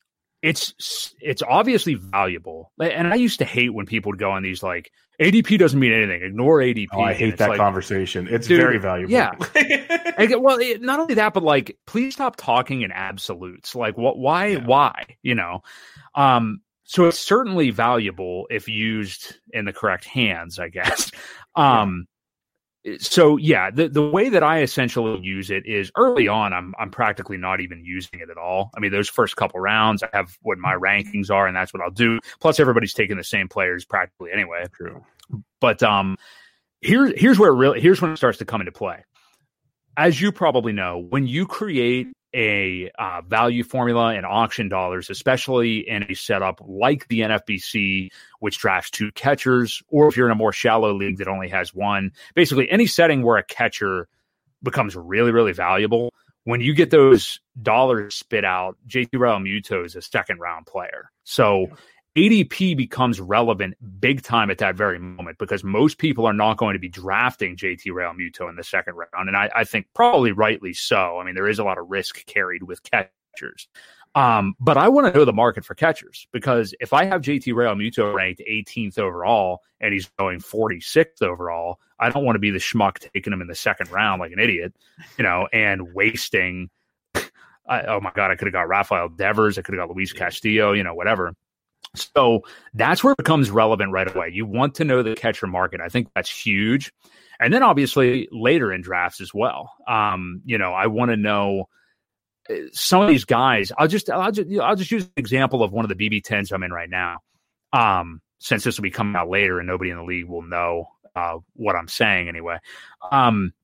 it's it's obviously valuable. And I used to hate when people would go on these like A D P doesn't mean anything. Ignore A D P. Oh, I hate that like, conversation. It's dude, very valuable. Yeah. And, well, it, not only that, but like, please stop talking in absolutes. Like, what? Why? Yeah. Why? You know. Um. So it's certainly valuable if used in the correct hands, I guess. Um. Yeah. So yeah, the the way that I essentially use it is early on. I'm I'm practically not even using it at all. I mean, those first couple rounds, I have what my rankings are, and that's what I'll do. Plus, everybody's taking the same players practically anyway. True. But um, here's here's where it really here's when it starts to come into play. As you probably know, when you create a uh, value formula and auction dollars, especially in a setup like the N F B C, which drafts two catchers, or if you're in a more shallow league that only has one, basically any setting where a catcher becomes really, really valuable, when you get those dollars spit out, J T Realmuto is a second round player. So A D P becomes relevant big time at that very moment because most people are not going to be drafting J T Realmuto in the second round. And I, I think probably rightly so. I mean, there is a lot of risk carried with catchers. Um, but I want to know the market for catchers because if I have J T Realmuto ranked eighteenth overall and he's going forty-sixth overall, I don't want to be the schmuck taking him in the second round like an idiot, you know, and wasting, I, oh my God, I could have got Rafael Devers. I could have got Luis Castillo, you know, whatever. So that's where it becomes relevant right away. You want to know the catcher market. I think that's huge. And then obviously later in drafts as well. Um, you know, I want to know some of these guys. I'll just, I'll just, I'll just use an example of one of the B B tens I'm in right now. Um, since this will be coming out later and nobody in the league will know uh, what I'm saying anyway. Um,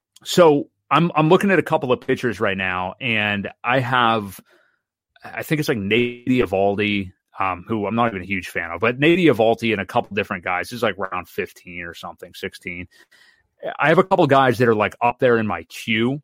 so I'm I'm looking at a couple of pitchers right now, and I have, I think it's like Nate Eovaldi, um, who I'm not even a huge fan of, but Nate Eovaldi and a couple different guys. This is like round fifteen or something, sixteen. I have a couple guys that are like up there in my queue,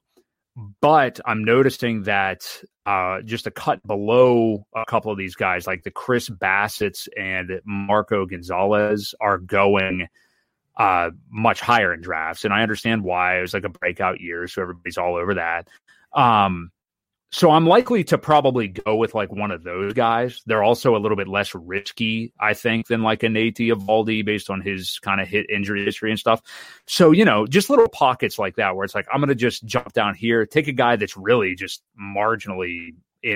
but I'm noticing that uh, just a cut below a couple of these guys, like the Chris Bassett's and Marco Gonzalez, are going uh, much higher in drafts. And I understand why. It was like a breakout year, so everybody's all over that. Um, So I'm likely to probably go with like one of those guys. They're also a little bit less risky, I think, than like a Nate Eovaldi based on his kind of hit injury history and stuff. So, you know, just little pockets like that where it's like, I'm going to just jump down here, take a guy that's really just marginally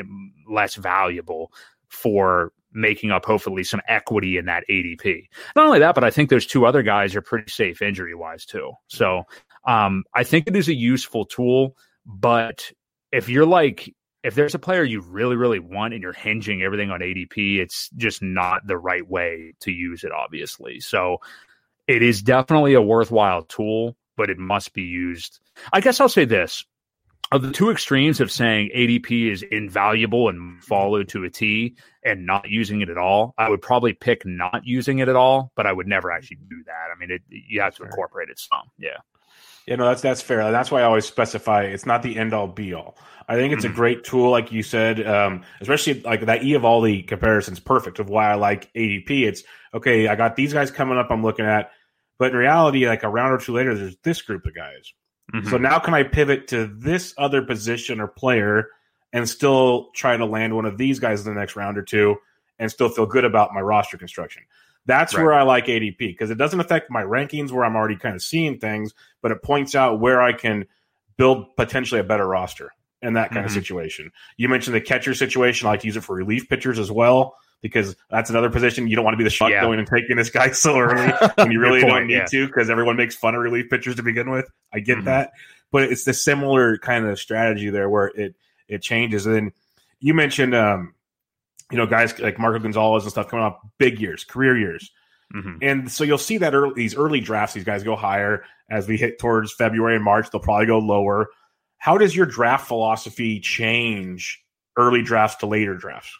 less valuable for making up hopefully some equity in that A D P. Not only that, but I think those two other guys are pretty safe injury wise too. So um, I think it is a useful tool, but if you're like, if there's a player you really, really want and you're hinging everything on A D P, it's just not the right way to use it, obviously. So it is definitely a worthwhile tool, but it must be used. I guess I'll say this. Of the two extremes of saying A D P is invaluable and followed to a T and not using it at all, I would probably pick not using it at all, but I would never actually do that. I mean, it, you have to incorporate it some. Yeah. Yeah, no, that's that's fair. That's why I always specify it's not the end all be all. I think it's mm-hmm. a great tool, like you said, um, especially like that Eovaldi comparison is perfect of why I like A D P. It's okay, I got these guys coming up I'm looking at, but in reality, like a round or two later, there's this group of guys. Mm-hmm. So now can I pivot to this other position or player and still try to land one of these guys in the next round or two and still feel good about my roster construction? That's right. Where I like A D P because it doesn't affect my rankings where I'm already kind of seeing things, but it points out where I can build potentially a better roster in that kind mm-hmm. of situation. You mentioned the catcher situation. I like to use it for relief pitchers as well because that's another position. You don't want to be the schmuck yeah. going and taking this guy so early when you really point, don't need yeah. to because everyone makes fun of relief pitchers to begin with. I get mm-hmm. that. But it's the similar kind of strategy there where it, it changes. And then you mentioned um, – you know, guys like Marco Gonzalez and stuff coming up, big years, career years. Mm-hmm. And so you'll see that early, these early drafts, these guys go higher. As we hit towards February and March, they'll probably go lower. How does your draft philosophy change early drafts to later drafts?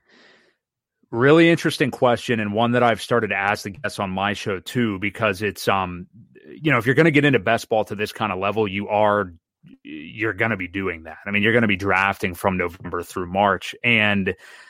Really interesting question, and one that I've started to ask the guests on my show too, because it's, um, you know, if you're going to get into best ball to this kind of level, you are, you're going to be doing that. I mean, you're going to be drafting from November through March. And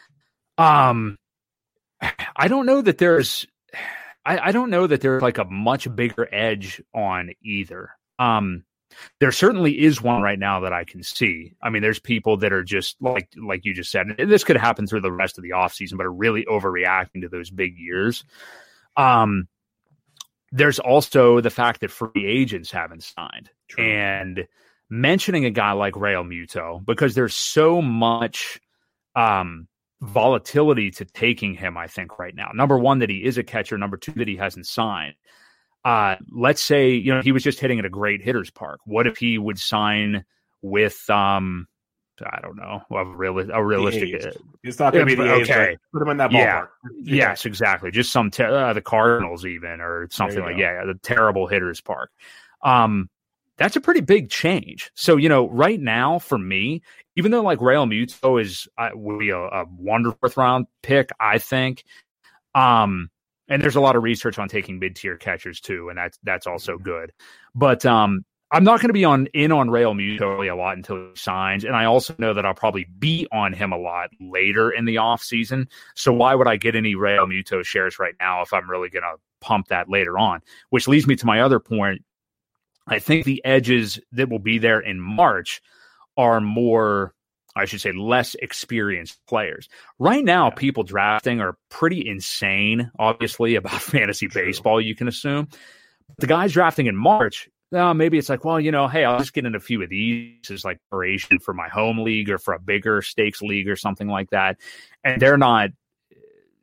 Um, I don't know that there's, I, I don't know that there's like a much bigger edge on either. Um, there certainly is one right now that I can see. I mean, there's people that are just like, like you just said, and this could happen through the rest of the offseason, but are really overreacting to those big years. Um, there's also the fact that free agents haven't signed. True. And mentioning a guy like Real Muto, because there's so much, um, volatility to taking him, I think, right now. Number one, that he is a catcher. Number two, that he hasn't signed. Uh, let's say, you know, he was just hitting at a great hitter's park. What if he would sign with, um, I don't know, a, real, a realistic... Uh, it's not going to be the age, okay. Put him in that ballpark. Yeah. Yeah. Yes, exactly. Just some, te- uh, the Cardinals even, or something like, go. yeah, the terrible hitter's park. Um, That's a pretty big change. So, you know, right now for me, even though like Real Muto is uh, will be a, a wonderful fourth round pick, I think. Um, and there's a lot of research on taking mid tier catchers too, and that's that's also good. But um, I'm not going to be on in on Real Muto a lot until he signs, and I also know that I'll probably be on him a lot later in the off season. So why would I get any Real Muto shares right now if I'm really going to pump that later on? Which leads me to my other point. I think the edges that will be there in March are more, I should say, less experienced players. Right now, yeah. people drafting are pretty insane, obviously, about fantasy True. baseball, you can assume. The guys drafting in March, uh, maybe it's like, well, you know, hey, I'll just get in a few of these as like preparation for my home league or for a bigger stakes league or something like that. And they're not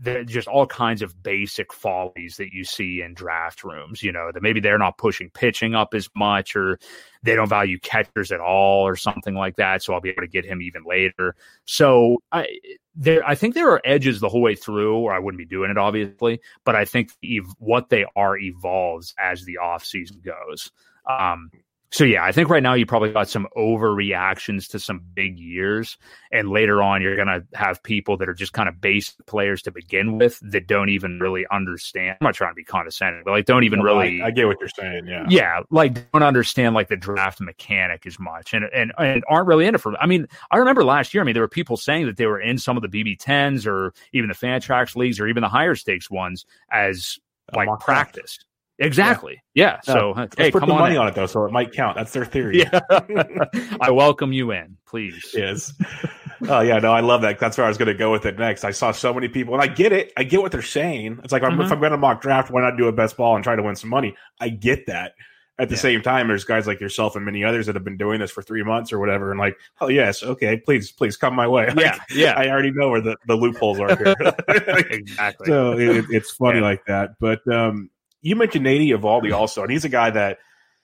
just all kinds of basic follies that you see in draft rooms, you know, that maybe they're not pushing pitching up as much, or they don't value catchers at all or something like that. So I'll be able to get him even later. So I, there, I think there are edges the whole way through, or I wouldn't be doing it, obviously, but I think ev- what they are evolves as the off season goes. Um, So, yeah, I think right now you probably got some overreactions to some big years. And later on, you're going to have people that are just kind of basic players to begin with that don't even really understand. I'm not trying to be condescending, but like don't even no, really. I, I get what you're saying. Yeah. Yeah. Like don't understand like the draft mechanic as much and, and, and aren't really in it for. I mean, I remember last year, I mean, there were people saying that they were in some of the B B tens or even the Fantrax leagues or even the higher stakes ones as like practice. Draft. Exactly. Yeah. yeah. So, Let's hey, put come the on money in. on it though, so it might count. That's their theory. Yeah. I welcome you in, please. Yes. Oh yeah, no, I love that. That's where I was going to go with it next. I saw so many people, and I get it. I get what they're saying. It's like mm-hmm. if I'm going to mock draft, why not do a best ball and try to win some money? I get that. At the yeah. same time, there's guys like yourself and many others that have been doing this for three months or whatever, and like, oh yes, okay, please, please come my way. Like, yeah, yeah. I already know where the, the loopholes are here. Exactly. So it, it's funny yeah. like that, but. um You mentioned Nady Eovaldi also, and he's a guy that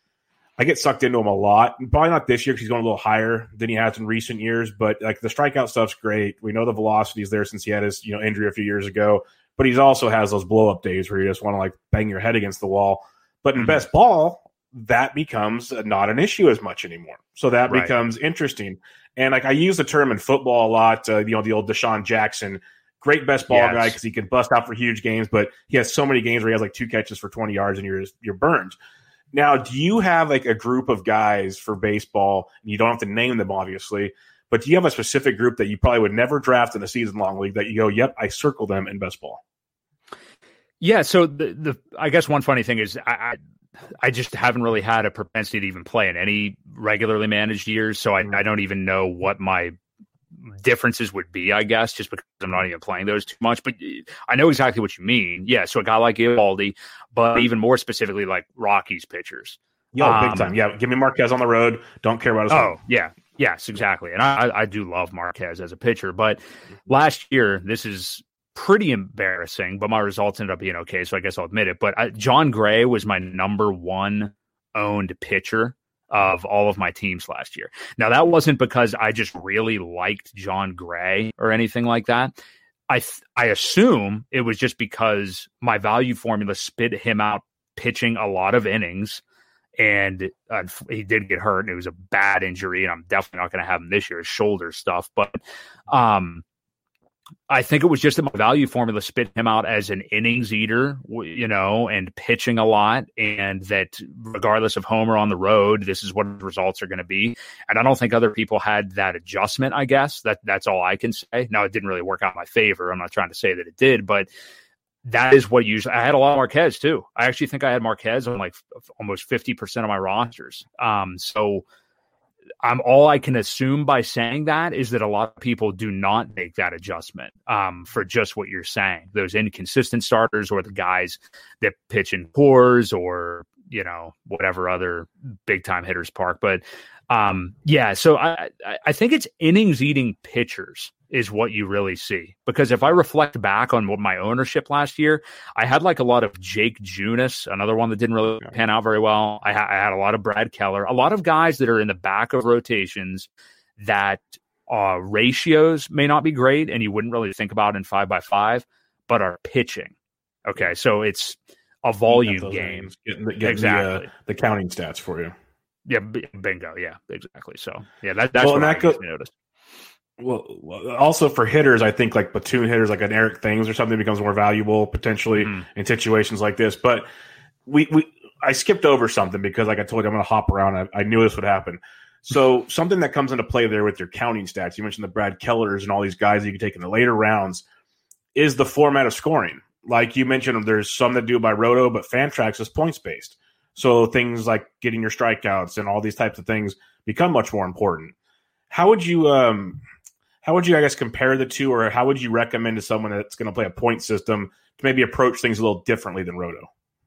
I get sucked into him a lot. Probably not this year because he's going a little higher than he has in recent years, but like the strikeout stuff's great. We know the velocity's there since he had his you know injury a few years ago, but he also has those blow up days where you just want to like bang your head against the wall. But in mm-hmm. best ball, that becomes not an issue as much anymore. So that right. becomes interesting. And like I use the term in football a lot, uh, you know, the old Deshaun Jackson. Great best ball yes. guy because he can bust out for huge games, but he has so many games where he has like two catches for twenty yards and you're you're burned. Now, do you have like a group of guys for baseball? And you don't have to name them, obviously, but do you have a specific group that you probably would never draft in a season-long league that you go, yep, I circle them in best ball? Yeah, so the the I guess one funny thing is I, I I just haven't really had a propensity to even play in any regularly managed years, so I, I don't even know what my differences would be, I guess, just because I'm not even playing those too much. But I know exactly what you mean. Yeah, so a guy like Eovaldi, but even more specifically, like Rockies pitchers. Yo, um, big time. Yeah, give me Marquez on the road. Don't care about his Oh, home. yeah. Yes, exactly. And I, I do love Marquez as a pitcher. But last year, this is pretty embarrassing, but my results ended up being okay, so I guess I'll admit it. But I, John Gray was my number one owned pitcher of all of my teams last year. Now, that wasn't because I just really liked John Gray or anything like that. I th- I assume it was just because my value formula spit him out pitching a lot of innings, and uh, he did get hurt, and it was a bad injury, and I'm definitely not going to have him this year, shoulder stuff. But um, I think it was just that my value formula spit him out as an innings eater, you know, and pitching a lot, and that regardless of home or on the road, this is what the results are going to be. And I don't think other people had that adjustment, I guess. That That's all I can say. Now, it didn't really work out in my favor. I'm not trying to say that it did, but that is what usually – I had a lot of Marquez too. I actually think I had Marquez on like almost fifty percent of my rosters. Um, so – I'm all I can assume by saying that is that a lot of people do not make that adjustment um, for just what you're saying. Those inconsistent starters or the guys that pitch in pours or, you know, whatever other big time hitters park. But um, yeah, so I, I think it's innings eating pitchers is what you really see. Because if I reflect back on what my ownership last year, I had like a lot of Jake Junis, another one that didn't really pan out very well. I, ha- I had a lot of Brad Keller, a lot of guys that are in the back of rotations that uh, ratios may not be great and you wouldn't really think about in five by five, but are pitching. Okay, so it's a volume game. Getting, the, getting exactly. the, uh, the counting stats for you. Yeah, b- bingo. Yeah, exactly. So yeah, that, that's well, what that I go- noticed. Well, also for hitters, I think like platoon hitters, like an Eric Things or something, becomes more valuable potentially mm-hmm. in situations like this. But we, we, I skipped over something because, like I told you, I'm going to hop around. I, I knew this would happen. So something that comes into play there with your counting stats, you mentioned the Brad Kellers and all these guys that you can take in the later rounds, is the format of scoring. Like you mentioned, there's some that do by roto, but Fantrax is points based. So things like getting your strikeouts and all these types of things become much more important. How would you, um, how would you, I guess, compare the two, or how would you recommend to someone that's going to play a point system to maybe approach things a little differently than roto?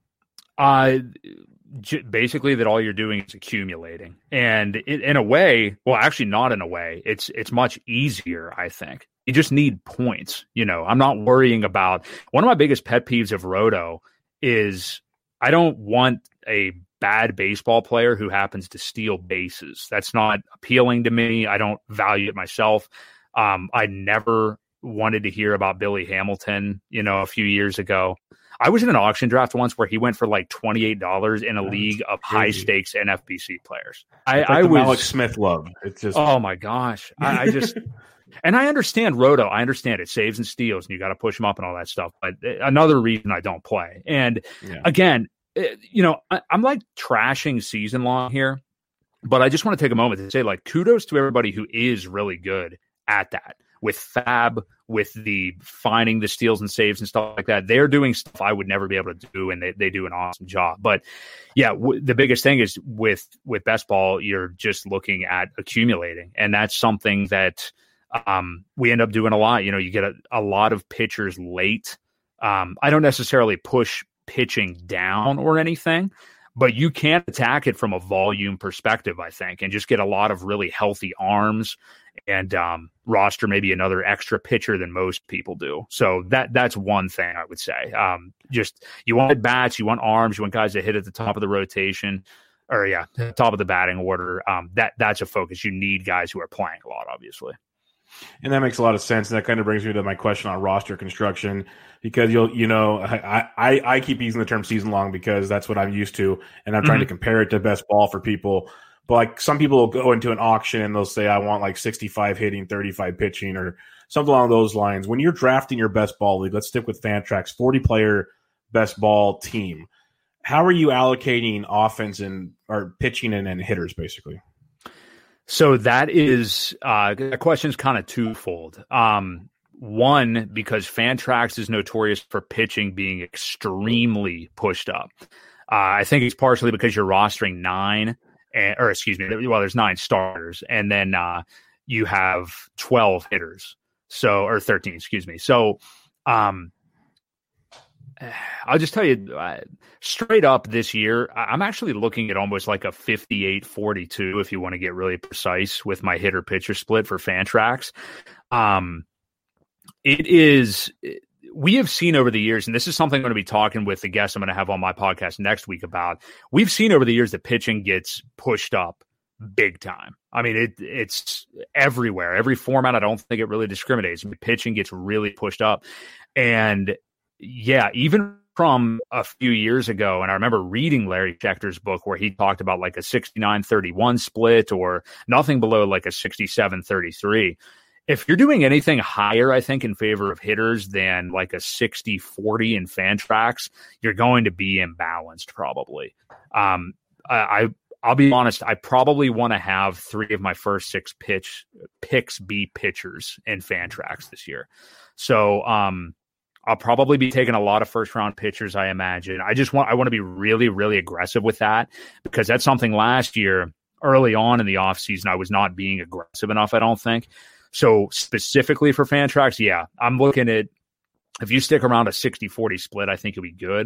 Uh, j- basically that all you're doing is accumulating, and it, in a way, well, actually not in a way, it's, it's much easier, I think. You just need points. You know, I'm not worrying about one of my biggest pet peeves of Roto is I don't want a bad baseball player who happens to steal bases. That's not appealing to me. I don't value it myself. Um, I never wanted to hear about Billy Hamilton, you know, a few years ago. I was in an auction draft once where he went for like twenty-eight dollars in a That's league of crazy. high stakes N F B C players. I, like I the was Alex Smith love. It's just, oh my gosh. I, I just, and I understand Roto. I understand it saves and steals and you got to push them up and all that stuff. But another reason I don't play. And yeah. again, you know, I, I'm like trashing season long here, but I just want to take a moment to say like kudos to everybody who is really good at that. With Fab, with the finding the steals and saves and stuff like that, they're doing stuff I would never be able to do, and they, they do an awesome job. But yeah, w- the biggest thing is with with best ball, you're just looking at accumulating, and that's something that um, we end up doing a lot. You know, you get a, a lot of pitchers late. Um, I don't necessarily push pitching down or anything, but you can attack it from a volume perspective, I think, and just get a lot of really healthy arms and um, roster maybe another extra pitcher than most people do. So that that's one thing I would say. Um, just you want bats, you want arms, you want guys that hit at the top of the rotation, or yeah, top of the batting order. Um, that that's a focus. You need guys who are playing a lot, obviously. And that makes a lot of sense. And that kind of brings me to my question on roster construction, because you'll, you know, I, I, I keep using the term season long because that's what I'm used to. And I'm trying mm-hmm. to compare it to best ball for people. But like some people will go into an auction and they'll say, I want like sixty-five hitting, thirty-five pitching, or something along those lines. When you're drafting your best ball league, let's stick with Fantrax, forty player best ball team. How are you allocating offense and or pitching and, and hitters basically? So that is uh, the question is kind of twofold. Um, one, because Fantrax is notorious for pitching being extremely pushed up. Uh, I think it's partially because you're rostering nine, and, or excuse me, well, there's nine starters, and then uh, you have twelve hitters. So, or thirteen, excuse me. So, um, I'll just tell you uh, straight up this year, I'm actually looking at almost like a fifty-eight forty-two if you want to get really precise with my hitter pitcher split for Fantrax. Um, it is, we have seen over the years, and this is something I'm going to be talking with the guests I'm going to have on my podcast next week about. We've seen over the years that pitching gets pushed up big time. I mean, it it's everywhere, every format. I don't think it really discriminates. I mean, pitching gets really pushed up. And yeah, even from a few years ago, and I remember reading Larry Schechter's book where he talked about like a sixty-nine thirty-one split or nothing below like a sixty-seven thirty-three. If you're doing anything higher, I think, in favor of hitters than like a sixty forty in Fantrax, you're going to be imbalanced probably. Um, I, I I'll be honest, I probably want to have three of my first six pitch picks be pitchers in Fantrax this year. So, um, I'll probably be taking a lot of first round pitchers, I imagine. I just want I want to be really, really aggressive with that, because that's something last year, early on in the offseason, I was not being aggressive enough, I don't think. So specifically for Fantrax, yeah, I'm looking at, if you stick around a sixty forty split, I think it'll be good.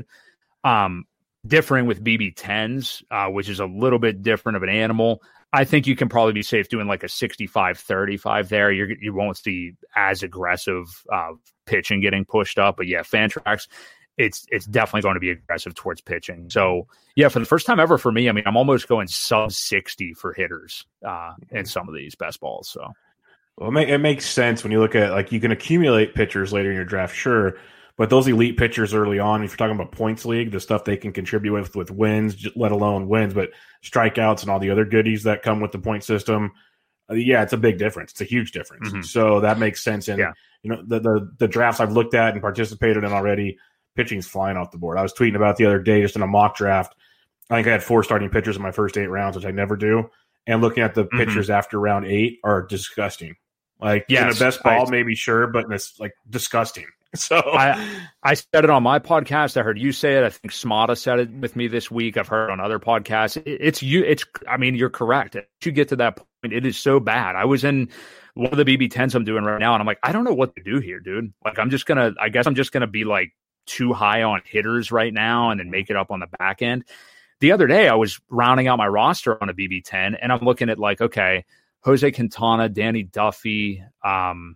Um, differing with B B tens, uh, which is a little bit different of an animal. I think you can probably be safe doing like a sixty-five thirty-five there. You're, you won't see as aggressive uh, pitching getting pushed up. But yeah, Fantrax, it's it's definitely going to be aggressive towards pitching. So yeah, for the first time ever for me, I mean, I'm almost going sub sixty for hitters uh, in some of these best balls. So well, it, make, it makes sense when you look at, like, you can accumulate pitchers later in your draft, sure. But those elite pitchers early on, if you're talking about points league, the stuff they can contribute with, with wins, let alone wins, but strikeouts and all the other goodies that come with the point system, uh, yeah, it's a big difference. It's a huge difference. Mm-hmm. So that makes sense. And, yeah. you know, the, the the drafts I've looked at and participated in already, pitching's flying off the board. I was tweeting about the other day just in a mock draft. I think I had four starting pitchers in my first eight rounds, which I never do. And looking at the mm-hmm. pitchers after round eight are disgusting. Like, yes, in a best ball, I, maybe sure, but it's like disgusting. So I I said it on my podcast. I heard you say it. I think Smata said it with me this week. I've heard on other podcasts. It, it's you. It's I mean, you're correct. If you get to that point, it is so bad. I was in one of the B B tens I'm doing right now, and I'm like, I don't know what to do here, dude. Like, I'm just gonna. I guess I'm just gonna be like too high on hitters right now, and then make it up on the back end. The other day, I was rounding out my roster on a B B ten, and I'm looking at like, okay, Jose Quintana, Danny Duffy, um,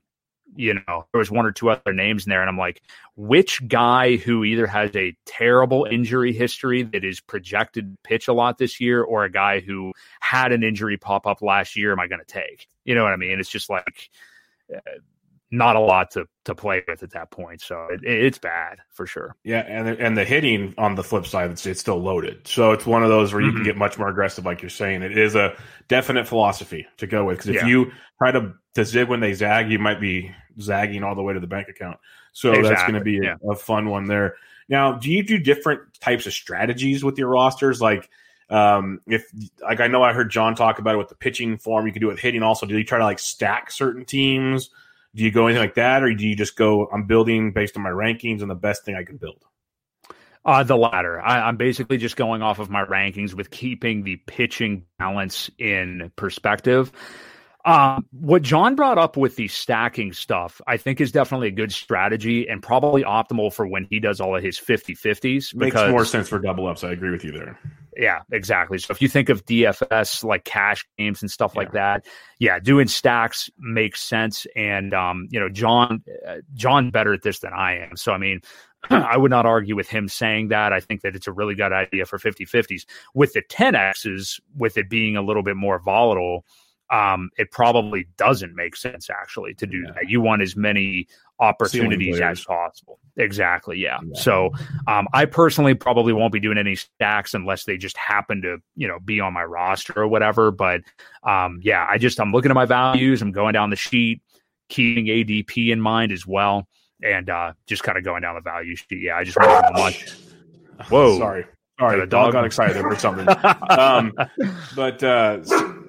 you know, there was one or two other names in there, and I'm like, which guy who either has a terrible injury history that is projected to pitch a lot this year, or a guy who had an injury pop up last year, am I going to take? You know what I mean? It's just like uh, not a lot to to play with at that point. So it, it's bad for sure. Yeah, and the, and the hitting on the flip side, it's, it's still loaded. So it's one of those where you mm-hmm. can get much more aggressive, like you're saying. It is a definite philosophy to go with, because if yeah. you try to, to zig when they zag, you might be zagging all the way to the bank account. So exactly. that's going to be a, yeah. a fun one there. Now, do you do different types of strategies with your rosters? Like, um, if like I know I heard John talk about it with the pitching form, you can do it with hitting also. Do you try to like stack certain teams? Do you go anything like that, or do you just go, I'm building based on my rankings and the best thing I can build? Uh, the latter. I, I'm basically just going off of my rankings with keeping the pitching balance in perspective. Um, what John brought up with the stacking stuff, I think is definitely a good strategy and probably optimal for when he does all of his fifty-fifties. Makes because, more sense for double ups. I agree with you there. Yeah, exactly. So if you think of D F S, like cash games and stuff yeah. like that, yeah, doing stacks makes sense. And, um, you know, John, uh, John better at this than I am. So, I mean, I would not argue with him saying that. I think that it's a really good idea for fifty-fifties. With the ten X's, with it being a little bit more volatile, um, it probably doesn't make sense actually to do yeah. that. You want as many opportunities as possible. Exactly. Yeah. yeah. So um, I personally probably won't be doing any stacks unless they just happen to, you know, be on my roster or whatever. But um, yeah, I just, I'm looking at my values. I'm going down the sheet, keeping A D P in mind as well. And uh, just kind of going down the value sheet. Yeah. I just want to much. Whoa. Sorry. Sorry. The dog got excited for something. um, but, uh,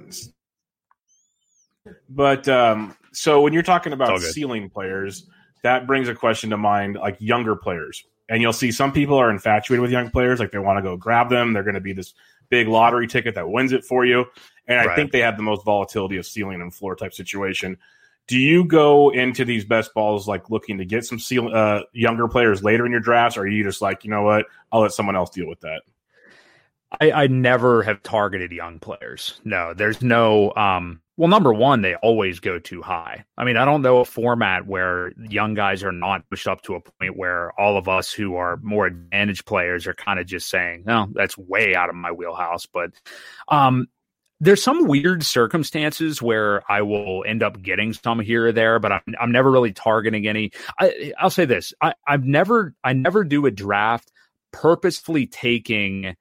but um, so when you're talking about ceiling players, that brings a question to mind, like younger players. And you'll see some people are infatuated with young players, like they want to go grab them. They're going to be this big lottery ticket that wins it for you. And I right. think they have the most volatility of ceiling and floor type situation. Do you go into these best balls like looking to get some ceiling, uh, younger players later in your drafts, or are you just like, you know what, I'll let someone else deal with that? I, I never have targeted young players. No, there's no um, – well, number one, they always go too high. I mean, I don't know a format where young guys are not pushed up to a point where all of us who are more advantaged players are kind of just saying, no, that's way out of my wheelhouse. But um, there's some weird circumstances where I will end up getting some here or there, but I'm, I'm never really targeting any. I, I'll say this. I, I've never – I never do a draft purposefully taking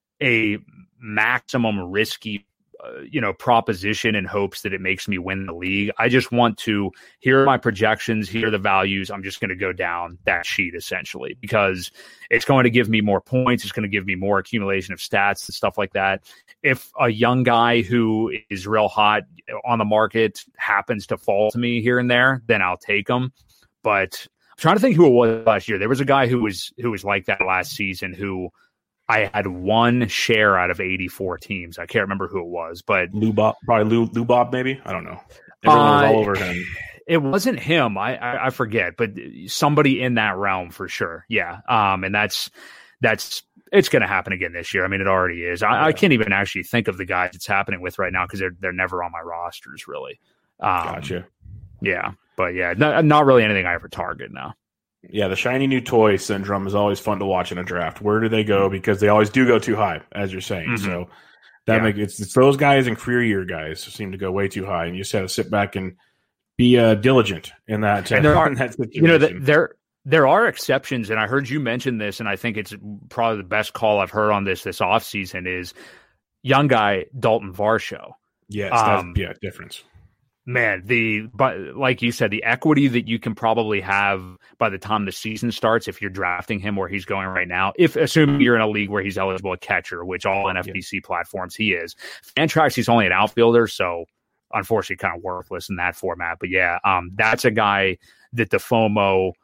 a maximum risky Uh, you know, proposition in hopes that it makes me win the league. I just want to hear my projections, hear the values. I'm just going to go down that sheet essentially because it's going to give me more points. It's going to give me more accumulation of stats and stuff like that. If a young guy who is real hot on the market happens to fall to me here and there, then I'll take him. But I'm trying to think who it was last year. There was a guy who was, who was like that last season who I had one share out of eighty-four teams. I can't remember who it was, but Lou Bob, probably Lou, Lou Bob, maybe. I don't know. Everyone uh, was all over him. It wasn't him. I, I I forget, but somebody in that realm for sure. Yeah. Um, and that's that's it's going to happen again this year. I mean, it already is. I, yeah. I can't even actually think of the guys it's happening with right now because they're they're never on my rosters really. Um, gotcha. Yeah, but yeah, not, not really anything I ever target now. Yeah, the shiny new toy syndrome is always fun to watch in a draft. Where do they go? Because they always do go too high, as you're saying. Mm-hmm. So that yeah. makes it's, it's those guys and career year guys who seem to go way too high, and you just have to sit back and be uh, diligent in that. Uh, and there are, in that situation. You know, the, there there are exceptions, and I heard you mention this, and I think it's probably the best call I've heard on this this offseason is young guy Dalton Varsho. Yes, that's um, yeah, difference. Man, the but like you said, the equity that you can probably have by the time the season starts, if you're drafting him where he's going right now, if assuming you're in a league where he's eligible a catcher, which all N F B C yeah. platforms he is. Fantrax, he's only an outfielder, so unfortunately kind of worthless in that format. But yeah, um, that's a guy that the FOMO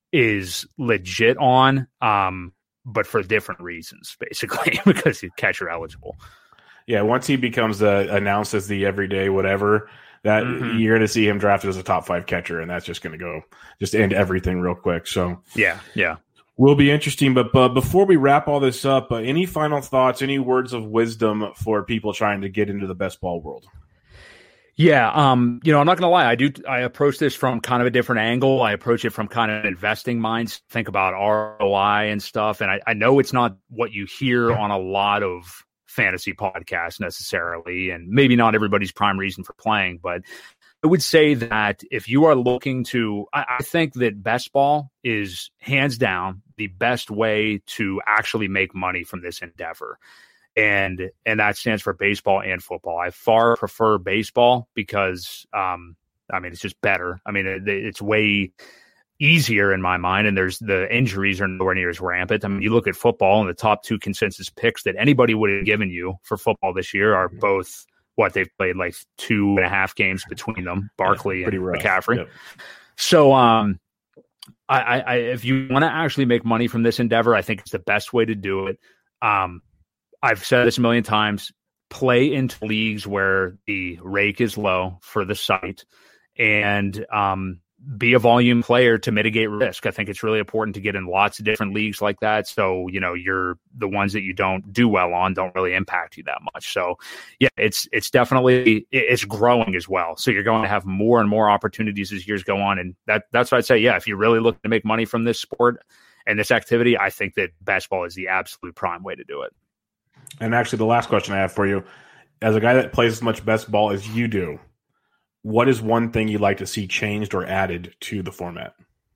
is legit on, um, but for different reasons, basically, because he's catcher eligible. Yeah, once he becomes uh, announced as the everyday whatever, that mm-hmm. you're going to see him drafted as a top five catcher, and that's just going to go just end everything real quick. So yeah, yeah, will be interesting. But uh, before we wrap all this up, uh, any final thoughts, any words of wisdom for people trying to get into the best ball world? Yeah, um, you know, I'm not going to lie. I do. I approach this from kind of a different angle. I approach it from kind of investing minds. Think about R O I and stuff. And I, I know it's not what you hear on a lot of fantasy podcasts necessarily, and maybe not everybody's prime reason for playing. But I would say that if you are looking to, I, I think that best ball is hands down the best way to actually make money from this endeavor. And and that stands for baseball and football. I far prefer baseball because, um, I mean, it's just better. I mean, it, it's way easier in my mind, and there's the injuries are nowhere near as rampant. I mean, you look at football, and the top two consensus picks that anybody would have given you for football this year are both what they've played like two and a half games between them, Barkley yeah, and rough. McCaffrey. Yep. So, um, I, I, I if you want to actually make money from this endeavor, I think it's the best way to do it. Um, I've said this a million times, play into leagues where the rake is low for the site and um, be a volume player to mitigate risk. I think it's really important to get in lots of different leagues like that. So, you know, you're the ones that you don't do well on don't really impact you that much. So yeah, it's, it's definitely, it's growing as well. So you're going to have more and more opportunities as years go on. And that that's what I'd say. Yeah. If you're really looking to make money from this sport and this activity, I think that best ball is the absolute prime way to do it. And actually, the last question I have for you, as a guy that plays as much best ball as you do, what is one thing you'd like to see changed or added to the format?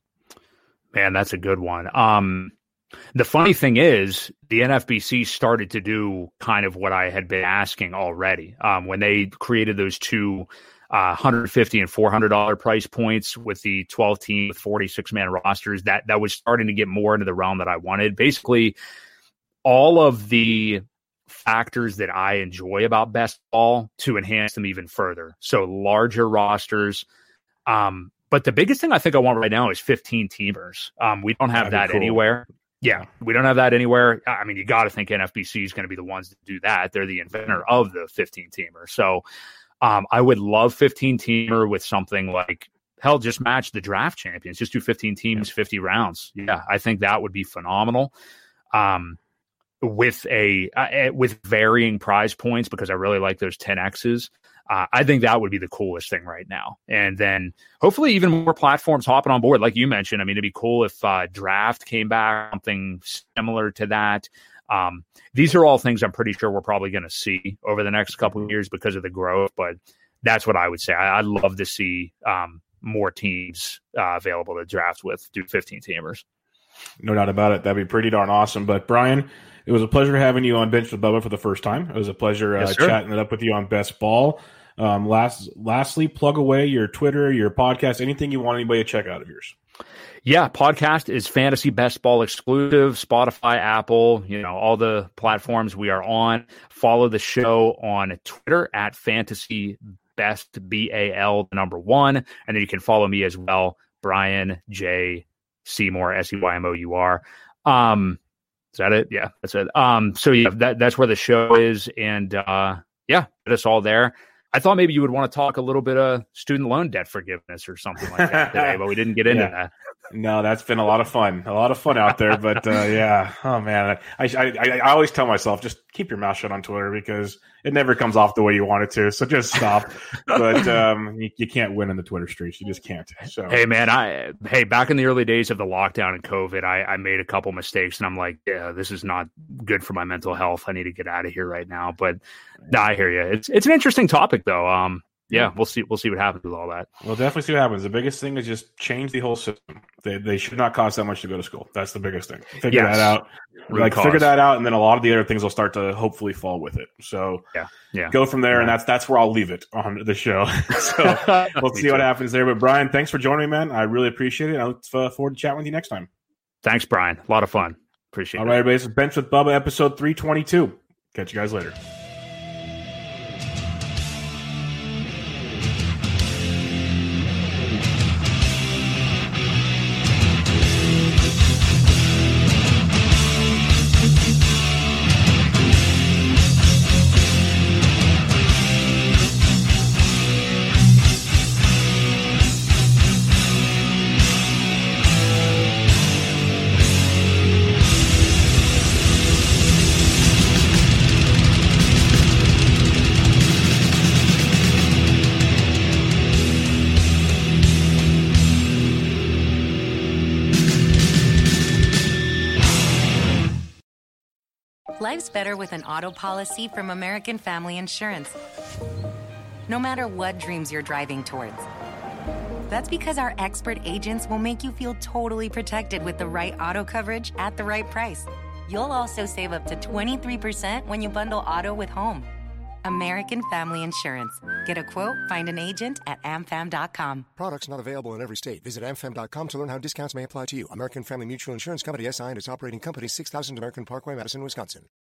Man, that's a good one. Um, the funny thing is, the N F B C started to do kind of what I had been asking already. Um, when they created those two uh, one hundred fifty dollars and four hundred dollars price points with the twelve team with forty-six man rosters, that that was starting to get more into the realm that I wanted. Basically, all of the factors that I enjoy about best ball to enhance them even further. So larger rosters. Um, but the biggest thing I think I want right now is fifteen teamers. Um, we don't have That'd that cool. anywhere. Yeah, we don't have that anywhere. I mean, you got to think N F B C is going to be the ones that do that. They're the inventor of the fifteen teamer. So um, I would love fifteen teamer with something like, hell, just match the draft champions. Just do fifteen teams, fifty rounds. Yeah, I think that would be phenomenal. Um, with a uh, with varying prize points, because I really like those ten X's. Uh, I think that would be the coolest thing right now. And then hopefully even more platforms hopping on board. Like you mentioned, I mean, it'd be cool if uh, draft came back, something similar to that. Um, these are all things I'm pretty sure we're probably going to see over the next couple of years because of the growth. But that's what I would say. I, I'd love to see um, more teams uh, available to draft with, do fifteen teamers. No doubt about it. That'd be pretty darn awesome. But Brian, it was a pleasure having you on Bench with Bubba for the first time. It was a pleasure uh, yes, chatting it up with you on Best Ball. Um, last, lastly, plug away your Twitter, your podcast, anything you want anybody to check out of yours. Yeah, podcast is Fantasy Best Ball exclusive, Spotify, Apple, you know, all the platforms we are on. Follow the show on Twitter at Fantasy Best, B A L, number one. And then you can follow me as well, Brian J. Seymour, S E Y M O U R. Um, is that it? Yeah, that's it. Um, so yeah, that, that's where the show is. And uh, yeah, get us all there. I thought maybe you would want to talk a little bit of student loan debt forgiveness or something like that today, but we didn't get into yeah. that. No, that's been a lot of fun. A lot of fun out there. But uh, yeah, oh man, I, I I always tell myself, just keep your mouth shut on Twitter because it never comes off the way you want it to. So just stop. But um, you, you can't win in the Twitter streets. You just can't. So hey man, I hey back in the early days of the lockdown and COVID, I, I made a couple mistakes, and I'm like, yeah, this is not good for my mental health. I need to get out of here right now. But no, I hear you. It's it's an interesting topic though. Um. Yeah, we'll see. We'll see what happens with all that. We'll definitely see what happens. The biggest thing is just change the whole system. They they should not cost that much to go to school. That's the biggest thing. Figure yes. that out. Root like cause. Figure that out, and then a lot of the other things will start to hopefully fall with it. So yeah, yeah. Go from there, yeah. and that's that's where I'll leave it on the show. So we'll see too. what happens there. But Brian, thanks for joining me, man. I really appreciate it. I look forward to chatting with you next time. Thanks, Brian. A lot of fun. Appreciate all it. All right, everybody. This is Bench with Bubba, episode three twenty-two. Catch you guys later. Life's better with an auto policy from American Family Insurance. No matter what dreams you're driving towards. That's because our expert agents will make you feel totally protected with the right auto coverage at the right price. You'll also save up to twenty-three percent when you bundle auto with home. American Family Insurance. Get a quote, find an agent at am fam dot com. Products not available in every state. Visit am fam dot com to learn how discounts may apply to you. American Family Mutual Insurance Company, S I and its operating company, six thousand American Parkway, Madison, Wisconsin.